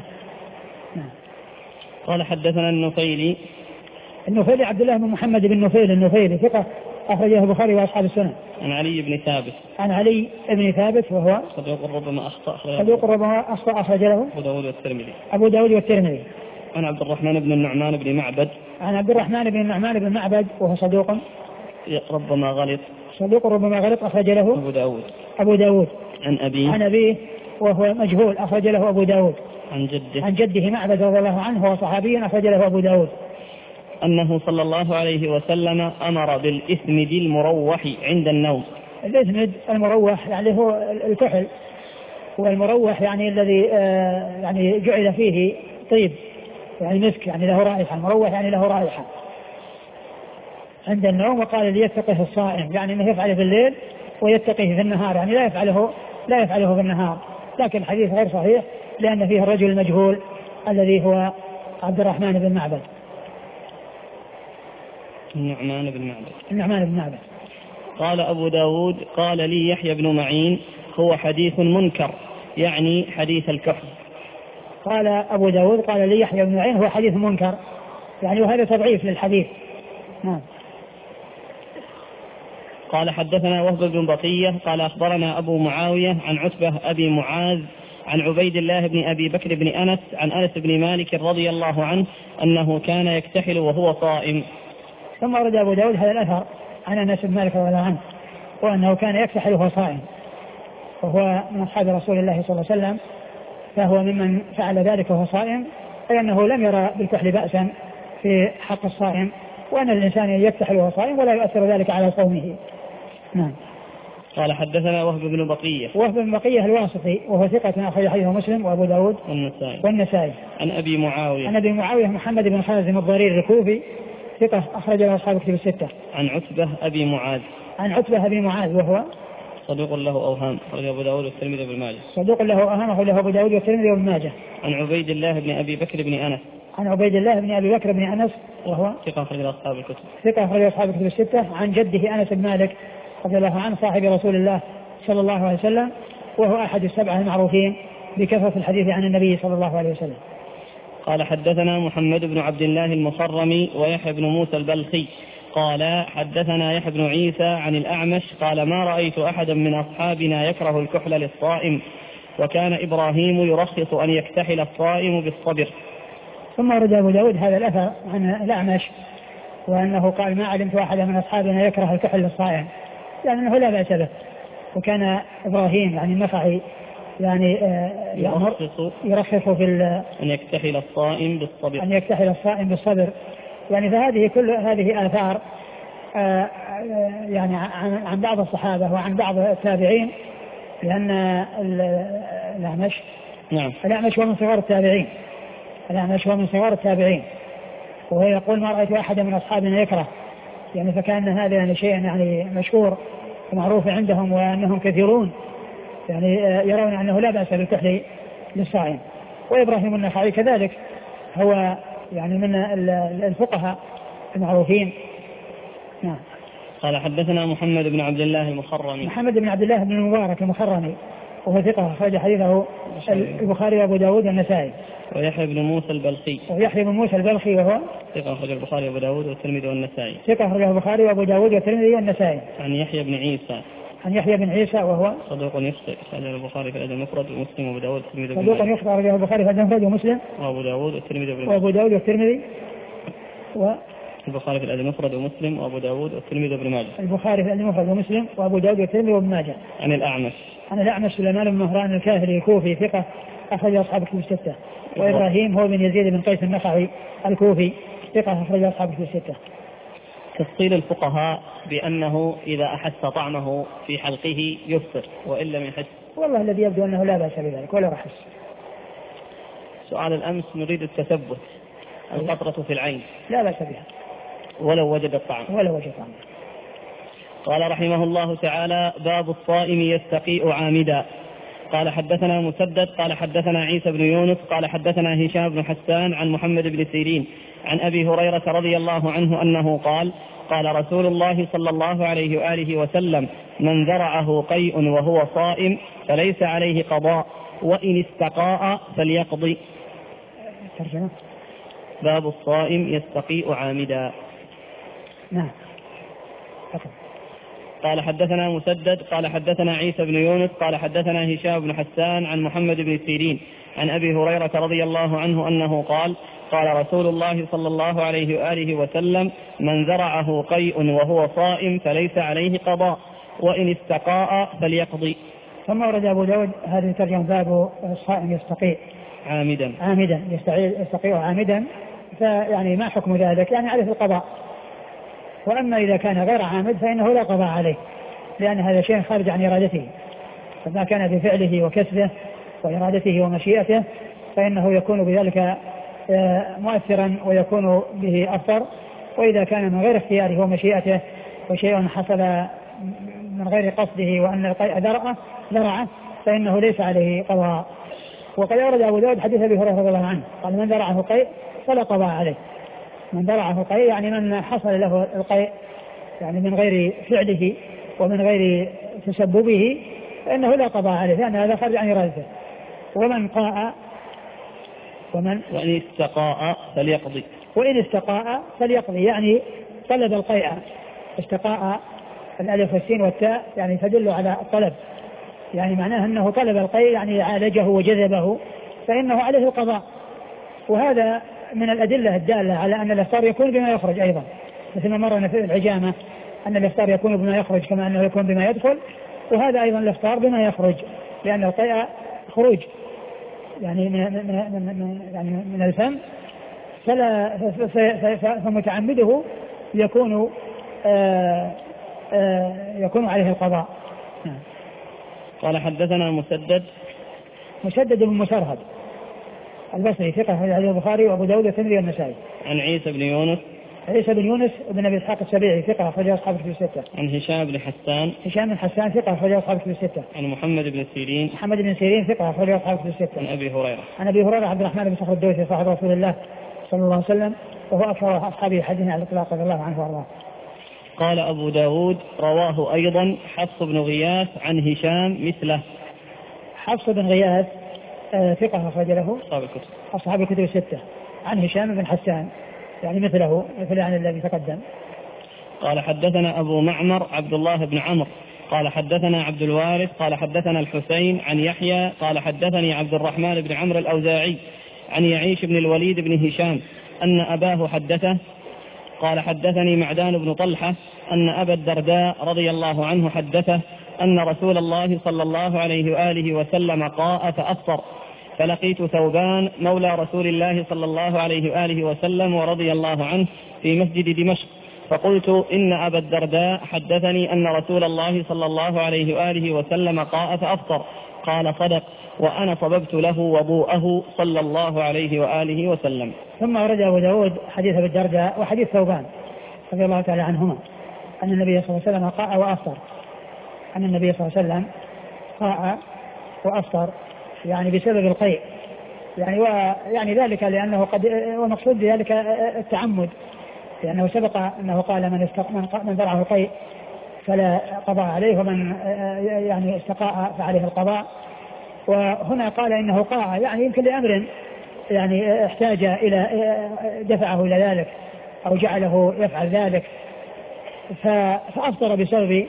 قال حدثنا النفيلي عبد الله بن محمد بن نفيل النفيلي ثقة أخرجه البخاري وأصحاب السنن. عن علي بن ثابت. عن علي بن ثابت وهو صدوق ربما أخطأ أخرج له أبو داود والترمذي. عن عبد الرحمن بن النعمان بن معبد. عن عبد الرحمن بن النعمان بن معبد وهو صدوق ربما غلط أخرج له أبو داود. عن أبيه وهو مجهول أخرج له أبو داود. عن جده معبد رضي الله عنه هو صحابي أخرج له أبو داود. أنه صلى الله عليه وسلم أمر بالإثمد المروح عند النوم. الإثمد المروح يعني هو الكحل، والمروح يعني الذي يعني جعل فيه طيب يعني مسك يعني له رائحة، المروح يعني له رائحة عند النوم. وقال ليتقه الصائم يعني أنه يفعله في الليل ويتقيه في النهار، يعني لا يفعله في النهار. لكن الحديث غير صحيح لأن فيه الرجل المجهول الذي هو عبد الرحمن بن معبد. النعمان بن معبد. قال أبو داود قال لي يحيى بن معين هو حديث منكر، يعني حديث الكحل. قال أبو داود قال لي يحيى بن معين هو حديث منكر، يعني وهذا تضعيف للحديث. نعم. قال حدثنا وهب بن بطية قال أخبرنا أبو معاوية عن عتبة أبي معاذ عن عبيد الله بن أبي بكر بن أنس عن أنس بن مالك رضي الله عنه أنه كان يكتحل وهو صائم. ثم ورد أبو داود هذا الأثر عن أنس بن مالك رضي الله عنه وأنه كان يكتحل وهو صائم، وهو من أصحاب رسول الله صلى الله عليه وسلم، فهو ممن فعل ذلك وهو صائم، أي أنه لم يرى بالكحل بأسا في حق الصائم، وأن الإنسان يكتحل وهو صائم ولا يؤثر ذلك على صومه. نعم. قال حدثنا وهب بن بقية. وهب بن بقية الواسطي وهو ثقة أخرج حديثه مسلم وأبو داود والنسائي. عن أبي معاوية. عن أبي معاوية محمد بن خازم الضرير الكوفي ثقة أخرج له أصحاب كتب الستة. عن عتبة أبي معاذ. عن عتبة أبي معاذ وهو صدوق له أوهام أخرجه أبو داود والترمذي وابن ماجه. صدوق له أوهام أخرجه أبو داود والترمذي وابن ماجه. عن عبيد الله بن أبي بكر بن أنس. عن عبيد الله بن أبي بكر بن أنس وهو ثقة أخرجه أصحاب الكتب. ثقة أخرجه أصحاب الكتب الستة. عن جده أنس بن مالك رضي الله عنه صاحب رسول الله صلى الله عليه وسلم، وهو أحد السبعة المعروفين بكثرة الحديث عن النبي صلى الله عليه وسلم. قال حدثنا محمد بن عبد الله المصرمي ويحيى بن موسى البلخي قال حدثنا يحيى بن عيسى عن الأعمش قال ما رأيت أحدا من أصحابنا يكره الكحل للصائم، وكان إبراهيم يرخص أن يكتحل الصائم بالصبر. ثم ورد أبو داود هذا الأثر عن الأعمش وأنه قال ما علمت أحدا من أصحابنا يكره الكحل للصائم، يعني أنه لا بأس به. وكان إبراهيم يعني النخعي يعني يرخص في أن يكتحل الصائم بالصبر، أن يكتحل الصائم بالصبر. يعني فهذه كل هذه آثار يعني عن بعض الصحابة وعن بعض التابعين، لأن الأعمش الأعمش هو من صغار التابعين، الأعمش هو من صغار التابعين، وهو يقول ما رأيت أحدا من أصحابنا يكره، يعني فكان هذا يعني شيء يعني مشهور ومعروف عندهم وأنهم كثيرون يعني يرون أنه لا بأس بالكحل للصائم. وإبراهيم النخعي كذلك هو يعني من الفقهاء المعروفين. نعم. قال حدثنا محمد بن عبد الله المخرمي. محمد بن عبد الله بن المبارك المخرمي وهو ثقة أخرج حديثه البخاري وأبو داود والنسائي. ويحيى بن موسى البلخي. ويحيى بن موسى البلخي وهو ثقة أخرج البخاري وأبو داود والترمذي والنسائي. ثقة أخرج البخاري وأبو داود والترمذي والنسائي. عن يحيى بن عيسى. عن يحيى بن عيسى وهو صدوق يخطئ أخرجه البخاري في الأدب المفرد ومسلم وأبو داود والترمذي. صدوق يخطئ أخرجه البخاري في الأدب المفرد ومسلم وأبو داود والترمذي. وأبو داود والترمذي البخاري في الأدب المفرد ومسلم وأبو داود والترمذي وابن ماجه. البخاري في الأدب المفرد ومسلم وأبو داود والترمذي وابن ماجه. عن الأعمش. عن الأعمش سليمان بن مهران الكاهلي الكوفي ثقة أخرج أصحاب الكتب الستة. وإبراهيم هو بن يزيد بن قيس النخعي الكوفي ثقة أخرج أصحاب الكتب الستة. تفصيل الفقهاء بأنه إذا أحس طعمه في حلقه يفطر وإن لم يحس. والله الذي يبدو أنه لا بأس بذلك ولا رخص. سؤال الأمس نريد التثبت، القطرة في العين لا بأس بها ولو وجد الطعم. قال رحمه الله تعالى باب الصائم يستقيء عامدا. قال حدثنا مسدد قال حدثنا عيسى بن يونس قال حدثنا هشام بن حسان عن محمد بن سيرين عن أبي هريرة رضي الله عنه أنه قال قال رسول الله صلى الله عليه وآله وسلم من ذرعه قيء وهو صائم فليس عليه قضاء وإن استقاء فليقضي. ترجمة. باب الصائم يستقيء عامدا. نعم. قال حدثنا مسدد قال حدثنا عيسى بن يونس قال حدثنا هشام بن حسان عن محمد بن سيرين عن أبي هريرة رضي الله عنه أنه قال قال رسول الله صلى الله عليه وآله وسلم من ذرعه قيء وهو صائم فليس عليه قضاء وإن استقاء فليقضي. ثم ورد أبو داود هذه الترجمة باب الصائم يستقيء عامدا يستقيء عامدا، فيعني ما حكم ذلك؟ يعني عليه القضاء. وأما إذا كان غير عامد فإنه لا قضاء عليه، لأن هذا شيء خارج عن إرادته، فما كان بفعله وكسبه وإرادته ومشيئته فإنه يكون بذلك مؤثرا ويكون به أفطر. وإذا كان من غير اختياره ومشيئته وشيء حصل من غير قصده وأن القيء ذرعه فإنه ليس عليه قضاء. وقد أورد أبو داود حديث أبي هريرة رضي الله عنه قال من ذرعه قيء فلا قضاء عليه. من ذرعه قيء يعني من حصل له القيء يعني من غير فعله ومن غير تسببه فإنه لا قضاء عليه، لأن هذا خارج عن إرادته. ومن قاء وإن استقاء فليقضي يعني طلب القيء. استقاء الألف والسين والتاء يعني تدل على الطلب، يعني معناه أنه طلب القيء يعني عالجه وجذبه فإنه عليه القضاء. وهذا من الأدلة الدالة على أن الإفطار يكون بما يخرج أيضا، مثل ما مرنا في العجامة أن الإفطار يكون بما يخرج كما أنه يكون بما يدخل، وهذا أيضا الإفطار بما يخرج، لأن القيء خروج يعني من الفم، فمتعمده يكون عليه القضاء. قال حدثنا مسدد بن مسرهد البصري ثقة في حديث البخاري وأبو داود والترمذي والنسائي. عن عيسى بن يونس بن أبي إسحاق السبيعي ثقة أخرجه أصحاب الكتب الستة. عن هشام بن حسان ثقة أخرجه أصحاب الكتب الستة. عن محمد بن سيرين ثقة أخرجه أصحاب الكتب الستة. عن أبي هريرة عبد الرحمن بن صخر الدوسي صاحب رسول الله صلى الله عليه وسلم، وهو أكثر أصحابه حديثا على الإطلاق رضي الله عنه وأرضاه. قال أبو داود رواه أيضا حفص بن غياث عن هشام مثله. حفص بن غياث ثقة أخرج له أصحاب الكتب الستة. عن هشام بن حسان يعني مثله يعني الذي تقدم. قال حدثنا أبو معمر عبد الله بن عمرو قال حدثنا عبد الوارث قال حدثنا الحسين عن يحيى قال حدثني عبد الرحمن بن عمرو الأوزاعي عن يعيش بن الوليد بن هشام أن أباه حدثه قال حدثني معدان بن طلحة أن أبا الدرداء رضي الله عنه حدثه أن رسول الله صلى الله عليه وآله وسلم قاء فأفطر، فلقيت ثوبان مولى رسول الله صلى الله عليه وآله وسلم ورضي الله عنه في مسجد دمشق، فقلت إن أبا الدرداء حدثني أن رسول الله صلى الله عليه وآله وسلم قاء فأفطر، قال صدق، وأنا صببت له وضوءه صلى الله عليه وآله وسلم. ثم ورد أبو داود حديث أبي الدرداء وحديث ثوبان رضي الله تعالى عنهما أن النبي صلى الله عليه وسلم قاء وأفطر، أن النبي صلى الله عليه وسلم قاء وأفطر يعني بسبب القيء، يعني ذلك لأنه ومقصود بذلك التعمد، لأنه سبق أنه قال من ذرعه القيء فلا قضاء عليه، ومن يعني استقاء فعليه القضاء. وهنا قال إنه قاء يعني يمكن لأمر يعني احتاج إلى دفعه إلى ذلك أو جعله يفعل ذلك، فأفطر بسبب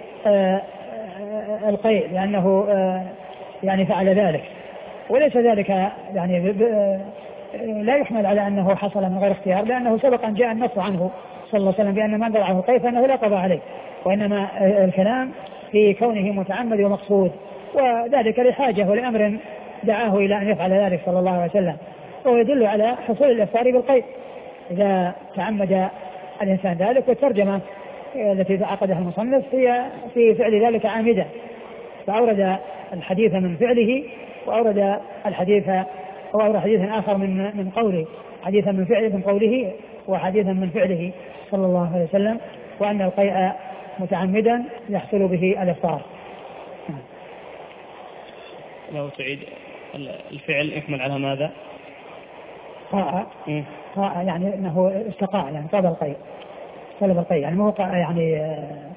القيء لأنه يعني فعل ذلك، وليس ذلك يعني لا يحمل على أنه حصل من غير اختيار، لأنه سبق أن جاء النص عنه صلى الله عليه وسلم بأن من ذرعه القيء فإنه لا قضاء عليه، وإنما الكلام في كونه متعمد ومقصود، وذلك لحاجة ولأمر دعاه إلى أن يفعل ذلك صلى الله عليه وسلم، وهو يدل على حصول الإفطار بالقيء إذا تعمد الإنسان ذلك. والترجمة التي عقدها المصنف هي في فعل ذلك عامدا، فأورد الحديث من فعله وأورد حديثا آخر من قوله، حديثا من فعله من قوله وحديثا من فعله صلى الله عليه وسلم، وأن القيء متعمدا يحصل به الإفطار. لو تعيد الفعل يحمل على ماذا؟ قاء يعني أنه استقاء يعني طلب القيء يعني مو يعني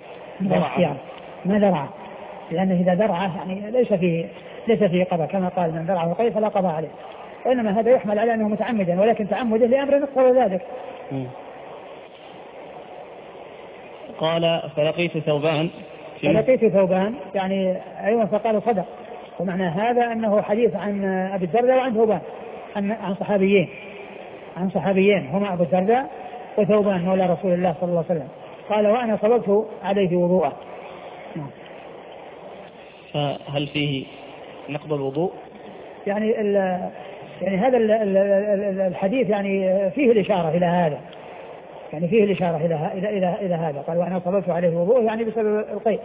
ما ذرعه، لأنه إذا ذرعه يعني ليس في قضاء، كما قال من ذرعه القيء فلا قضاء عليه، وإنما هذا يحمل على أنه متعمدا، ولكن تعمده لأمر نقصر ذلك. قال فلقيت ثوبان يعني أيضا فقال صدق، ومعنى هذا أنه حديث عن أبي الدرداء وعن ثوبان عن صحابيين هما أبو الدرداء وثوبان مولى رسول الله صلى الله عليه وسلم. قال وأنا صببت عليه وضوءه. فهل فيه نقض الوضوء؟ يعني هذا الحديث يعني فيه الإشارة إلى هذا، يعني فيه الإشارة إلى هذا. قال وأنا صببت عليه وضوءه يعني بسبب القيء.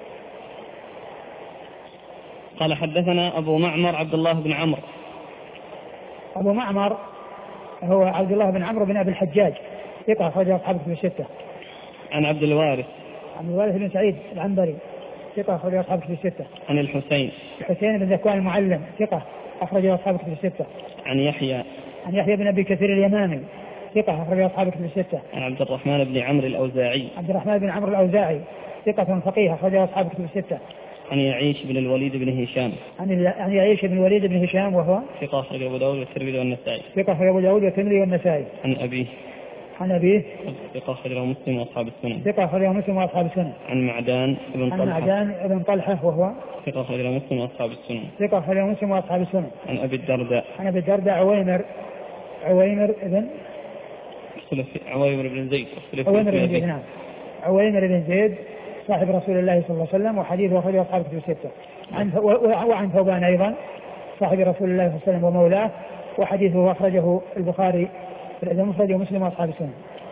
قال حدثنا أبو معمر عبد الله بن عمرو. أبو معمر هو عبد الله بن عمرو بن أبي الحجاج ثقة أخرج أصحاب الكتب الستة. عن عبد الوارث بن سعيد العنبري ثقة أخرج أصحاب الكتب الستة. عن الحسين بن ذكوان المعلم ثقة أخرج أصحاب الكتب الستة. عن يحيى بن أبي كثير اليمامي ثقة أخرج أصحاب الكتب الستة. عن عبد الرحمن بن عمرو الأوزاعي ثقة فقيه أخرج أصحاب الكتب الستة. عن يعيش بن الوليد بن هشام. عن يعيش بن الوليد بن هشام وهو ثقة أخرج أبو داود والترمذي والنسائي. عن أبيه ثقة أخرجه مسلم وأصحاب السنن. عن معدان بن طلحة وهو ثقة أخرجه مسلم وأصحاب السنن. عن أبي الدرداء عويمر بن عويمر بن زيد. عويمر بن زيد، نعم، عويمر بن زيد صاحب رسول الله صلى الله عليه وسلم، وحديثه أخرجه أصحاب الكتب الستة. وعن ثوبان أيضا صاحب رسول الله صلى الله عليه وسلم ومولاه، وحديثه أخرجه البخاري في الأدب المفرد ومسلم وأصحاب السنن.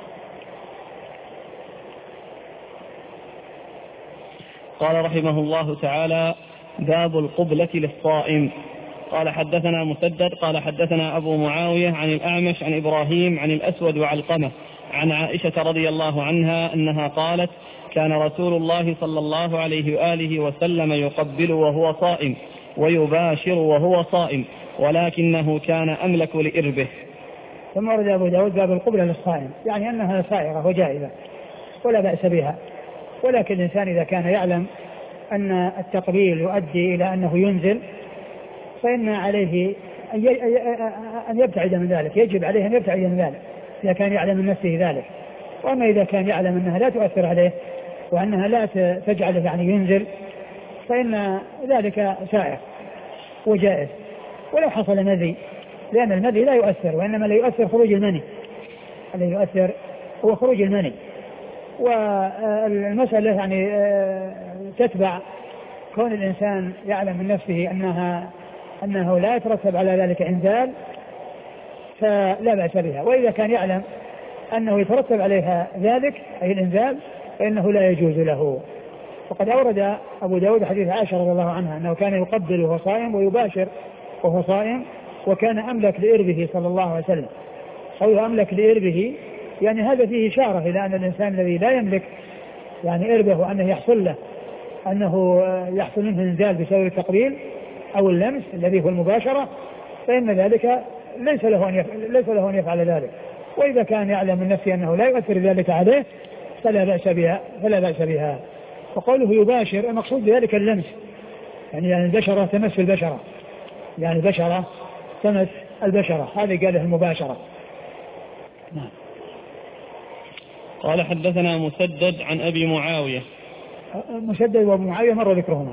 قال رحمه الله تعالى: باب القبلة للصائم. قال حدثنا مسدد قال حدثنا أبو معاوية عن الأعمش عن إبراهيم عن الأسود وعلقمة عن عائشة رضي الله عنها أنها قالت: كان رسول الله صلى الله عليه وآله وسلم يقبل وهو صائم ويباشر وهو صائم، ولكنه كان أملك لإربه. ثم ورد أبو داود باب القبلة للصائم، يعني أنها سائغة وجائزة ولا بأس بها، ولكن الإنسان إذا كان يعلم أن التقبيل يؤدي إلى أنه ينزل فإن عليه أن يبتعد من ذلك، يجب عليه أن يبتعد من ذلك إذا كان يعلم من نفسه ذلك. وأما إذا كان يعلم أنها لا تؤثر عليه وأنها لا تجعله يعني ينزل فإن ذلك سائغ وجائز ولو حصل مذي، لأن المذي لا يؤثر، وإنما لا يؤثر خروج المني، الذي يؤثر هو خروج المني. والمسألة يعني تتبع كون الإنسان يعلم من نفسه أنه لا يترتب على ذلك إنزال فلا بأس بها، وإذا كان يعلم أنه يترتب عليها ذلك أي الإنزال فإنه لا يجوز له. وقد أورد أبو داود حديث عائشة رضي الله عنها أنه كان يقبل وهو صائم ويباشر وهو صائم، وكان أملك لإربه صلى الله عليه وسلم. أو أملك لإربه يعني هذا فيه إشارة إلى أن الإنسان الذي لا يملك يعني إربه وأنه يحصل منه إنزال بسبب التقبيل أو اللمس الذي هو المباشرة، فإن ذلك ليس له أن يفعل ذلك. وإذا كان يعلم من نفسه أنه لا يؤثر ذلك عليه فلا بأس بها. وقوله يباشر المقصود بذلك اللمس، يعني البشرة تمس البشرة، يعني البشرة تمس البشرة، هذه قاله المباشرة. نعم. قال حدثنا مسدد عن أبي معاوية. مسدد وأبو معاوية مر ذكرهما.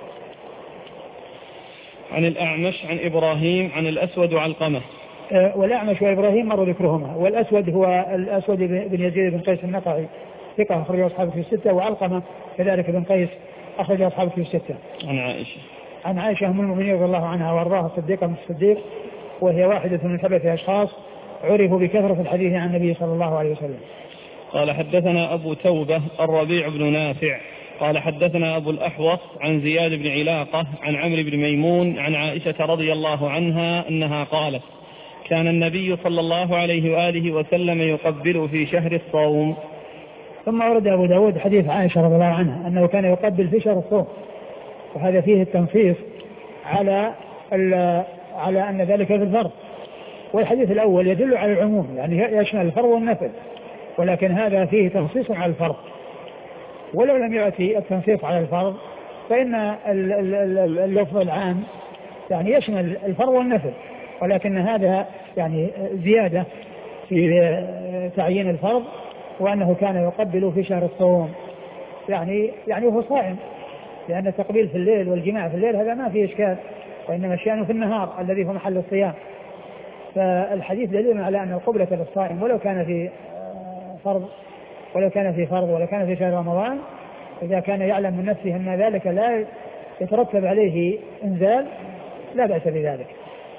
عن الأعمش عن إبراهيم عن الأسود وعلقمة. والأعمش وإبراهيم مر ذكرهما، والأسود هو الأسود بن يزيد بن قيس النقعي ثقة أخرجه أصحابه في الستة، وعلقمة كذلك بن قيس أخرجه أصحابه في الستة. عن عائشة أم المؤمنين رضي الله عنها وأرضاها الصديقة من الصديق، وهي واحدة من 7 أشخاص عرفوا بكثرة الحديث عن النبي صلى الله عليه وسلم. قال حدثنا أبو توبة الربيع بن نافع قال حدثنا أبو الأحوص عن زياد بن علاقة عن عمرو بن ميمون عن عائشة رضي الله عنها أنها قالت: كان النبي صلى الله عليه وآله وسلم يقبل في شهر الصوم. ثم ورد أبو داود حديث عائشة رضي الله عنها أنه كان يقبل في شهر الصوم، وهذا فيه التنصيص على أن ذلك في الفرض، والحديث الأول يدل على العموم يعني يشمل الفرض والنفل، ولكن هذا فيه تنصيص على الفرض. ولو لم يأتي التنصيص على الفرض فإن اللفظ العام يعني يشمل الفرض والنفل، ولكن هذا يعني زيادة في تعيين الفرض، وأنه كان يقبل في شهر الصوم يعني هو صائم، لأن التقبيل في الليل والجماع في الليل هذا ما فيه إشكال، وإنما الشأن في النهار الذي هو محل الصيام. فالحديث دليل على أن القبلة للصائم ولو كان في فرض ولو كان في شهر رمضان، إذا كان يعلم من نفسه أن ذلك لا يترتب عليه إنزال لا بأس بذلك.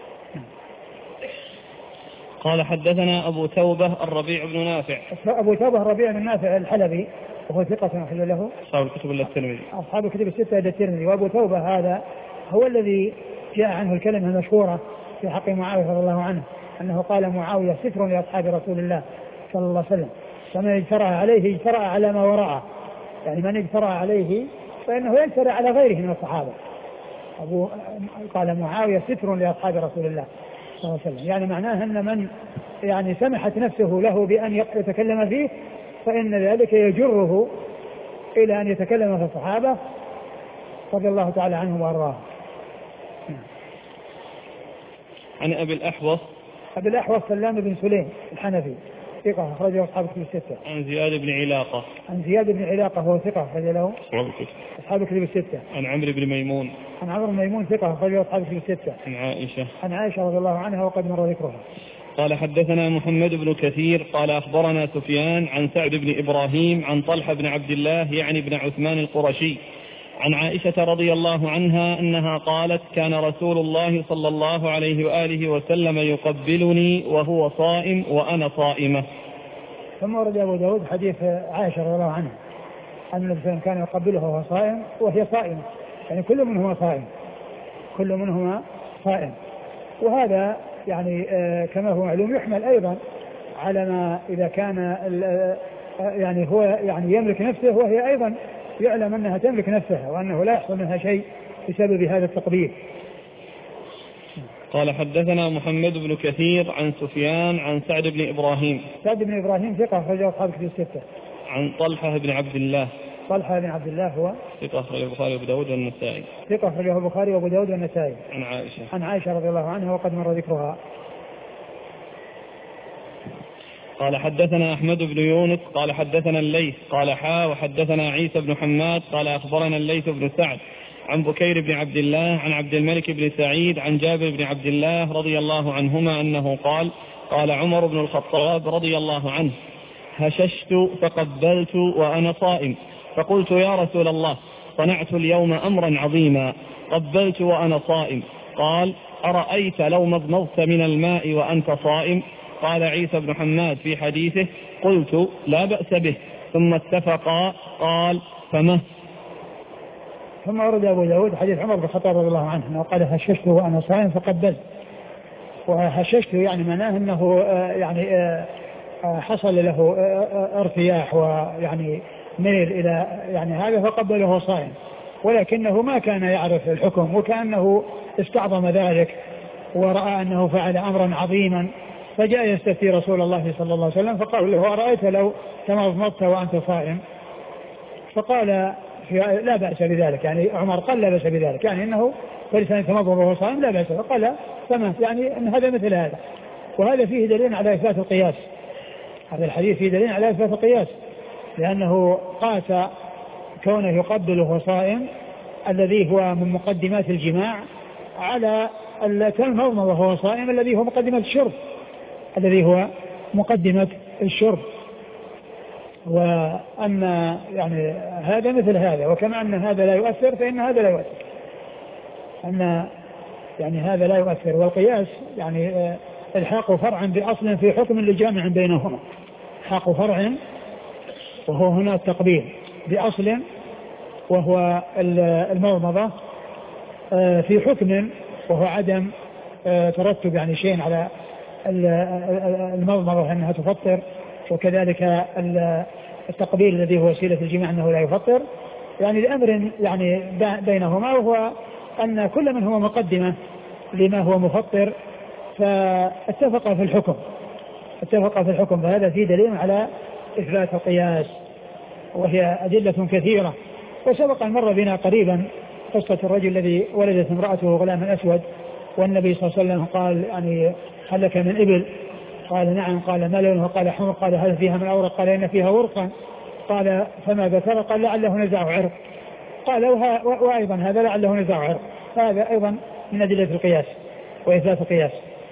قال حدثنا أبو توبة الربيع بن نافع. أبو توبة الربيع بن نافع الحلبي وهو ثقة أخرج له أصحاب الكتب إلا الترمذي. أصحاب الكتب الستة إلا الترمذي. وأبو توبة هذا هو الذي جاء عنه الكلمة المشهورة في حق معاوية رضي الله عنه أنه قال: معاوية ستر لأصحاب رسول الله صلى الله عليه وسلم، فمن اجترأ عليه اجترأ على ما وراءه، يعني من اجترأ عليه فإنه يجترأ على غيره من الصحابة. قال معاوية ستر لأصحاب رسول الله صلى الله عليه وسلم، يعني معناه أن من يعني سمحت نفسه له بأن يتكلم فيه فإن ذلك يجره إلى أن يتكلم في الصحابة رضي الله تعالى عنهم وأرضاهم. عن أبي الأحوص. أبي الأحوص سلام بن سليم الحنفي ثقة أخرجه أصحاب الكتب الستة. عن زياد بن علاقة. عن زياد بن علاقة هو ثقة أخرج له أصحاب الكتب الستة. عن عمرو بن ميمون. عن عمرو بن ميمون ثقة أخرجه أصحاب الكتب الستة. عن عائشة. عن عائشة رضي الله عنها وقد مر ذكرها. قال حدثنا محمد بن كثير قال أخبرنا سفيان عن سعد بن إبراهيم عن طلحة بن عبد الله يعني بن عثمان القرشي عن عائشة رضي الله عنها أنها قالت كان رسول الله صلى الله عليه وآله وسلم يقبلني وهو صائم وأنا صائمة. ثم ورد أبو داود حديث عائشة رضي الله عنها أن النبي صلى الله عليه وسلم كان يقبلها وهو صائم وهي صائمة، يعني كل منهما صائم، كل منهما صائم. وهذا يعني كما هو معلوم يحمل أيضا على ما إذا كان يعني هو يعني يملك نفسه وهي أيضا يعلم أنها تملك نفسها وأنه لا يحصل منها شيء بسبب هذا التقبيل. قال حدثنا محمد بن كثير عن سفيان عن سعد بن إبراهيم. سعد بن إبراهيم ثقة أخرجه أصحاب الكتب الستة. عن طلحة بن عبد الله. طلحة بن عبد الله هو ثقة أخرجه البخاري وأبو داود والنسائي. ثقة أخرجه البخاري وأبو داود والنسائي. عن عائشة. عن عائشة رضي الله عنها وقد مر ذكرها. قال حدثنا أحمد بن يونس قال حدثنا الليث قال وحدثنا عيسى بن حماد قال أخبرنا الليث بن سعد عن بكير بن عبد الله عن عبد الملك بن سعيد عن جابر بن عبد الله رضي الله عنهما أنه قال قال عمر بن الخطاب رضي الله عنه هششت فقبلت وأنا صائم فقلت يا رسول الله صنعت اليوم أمرا عظيما قبلت وأنا صائم. قال أرأيت لو مضمضت من الماء وأنت صائم؟ قال عيسى بن حماد في حديثه قلت لا بأس به ثم اتفقا. قال فما. ثم ورد أبو داود حديث عمر بن الخطاب رضي الله عنه وقال هششت وأنا صائم فقبلت. وهششت يعني معناه أنه يعني حصل له ارتياح ويعني ميل إلى يعني هذا فقبله وهو صائم، ولكنه ما كان يعرف الحكم وكأنه استعظم ذلك ورأى أنه فعل أمرا عظيما فجاء يستفتي رسول الله صلى الله عليه وسلم فقال له أرأيت لو تمضمضت وأنت صائم؟ فقال لا بأس بذلك، يعني عمر قال لا بأس بذلك، يعني إنه فلسان يتمضمض وهو صائم لا بأس. فقال فما، يعني أن هذا مثل هذا. وهذا فيه دليل على إثبات القياس، هذا الحديث فيه دليل على إثبات القياس، لأنه قاس كونه يقبل وهو صائم الذي هو من مقدمات الجماع على المضمض وهو صائم الذي هو مقدمة الشرب، الذي هو مقدمة الشرب. وأن يعني هذا مثل هذا، وكما أن هذا لا يؤثر فإن هذا لا يؤثر، أن يعني هذا لا يؤثر. والقياس يعني الحاق فرعا بأصل في حكم لجامع بينهما، حاق فرع وهو هنا التقبيل بأصل وهو المضمضة في حكم وهو عدم ترتب يعني شيء على المضمضة أنها تفطر، وكذلك التقبيل الذي هو وسيلة الجماع أنه لا يفطر، يعني لأمر يعني بينهما، وهو أن كل من هو مقدمة لما هو مفطر فاتفق في الحكم، اتفق في الحكم. فهذا فيه دليل على إثبات القياس، وهي أدلة كثيرة. وسبق أن مر بنا قريبا قصة الرجل الذي ولدت امرأته غلاما أسود، والنبي صلى الله عليه وسلم قال يعني هل لك من إبل؟ قال نعم. قال ما لونها؟ قال حمر. قال هل فيها من أورق؟ قال إن فيها ورقا. قال فما ذكر؟ قال لعله نزع عرق. قال وأيضا هذا لعله نزع عرق. هذا أيضا من أدلة القياس وإثبات القياس.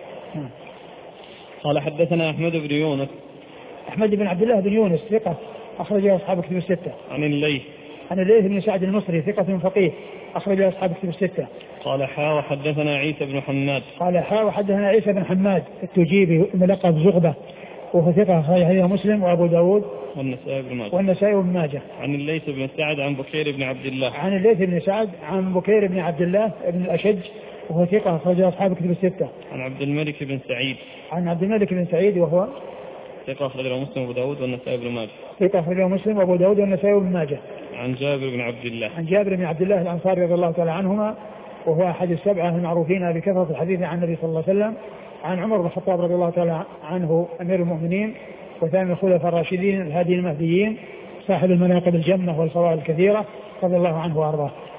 قال حدثنا أحمد بن يونس. أحمد بن عبد الله بن يونس ثقة أخرجه أصحاب الكتب الستة. عن الليث. عن الليث بن سعد المصري ثقة فقيه أخرجه أصحاب الكتب الستة. قال وحدثنا عيسى بن حماد. قال وحدثنا عيسى بن حماد التجيبي ملقب زغبة وهو ثقة أخرجه مسلم وأبو داود والنسائي بن ماجه. عن الليث بن سعد عن بكير بن عبد الله. عن الليث بن سعد عن بكير بن عبد الله بن الأشج وهو ثقة أخرجه أصحاب الكتب الستة. عن عبد الملك بن سعيد. عن عبد الملك بن سعيد وهو ثقة أخرجه مسلم وأبو داود والنسائي بن ماجه. ثقة أخرجه مسلم وأبو داود والنسائي بن ماجه. عن جابر بن عبد الله. عن جابر بن عبد الله الأنصاري رضي الله تعالى عنهما، وهو أحد السبعة المعروفين بكثرة الحديث عن النبي صلى الله عليه وسلم. عن عمر بن الخطاب رضي الله تعالى عنه أمير المؤمنين وثاني الخلفاء الراشدين الهادي المهديين صاحب المناقب الجمة والفضائل الكثيرة رضي الله عنه وأرضاه.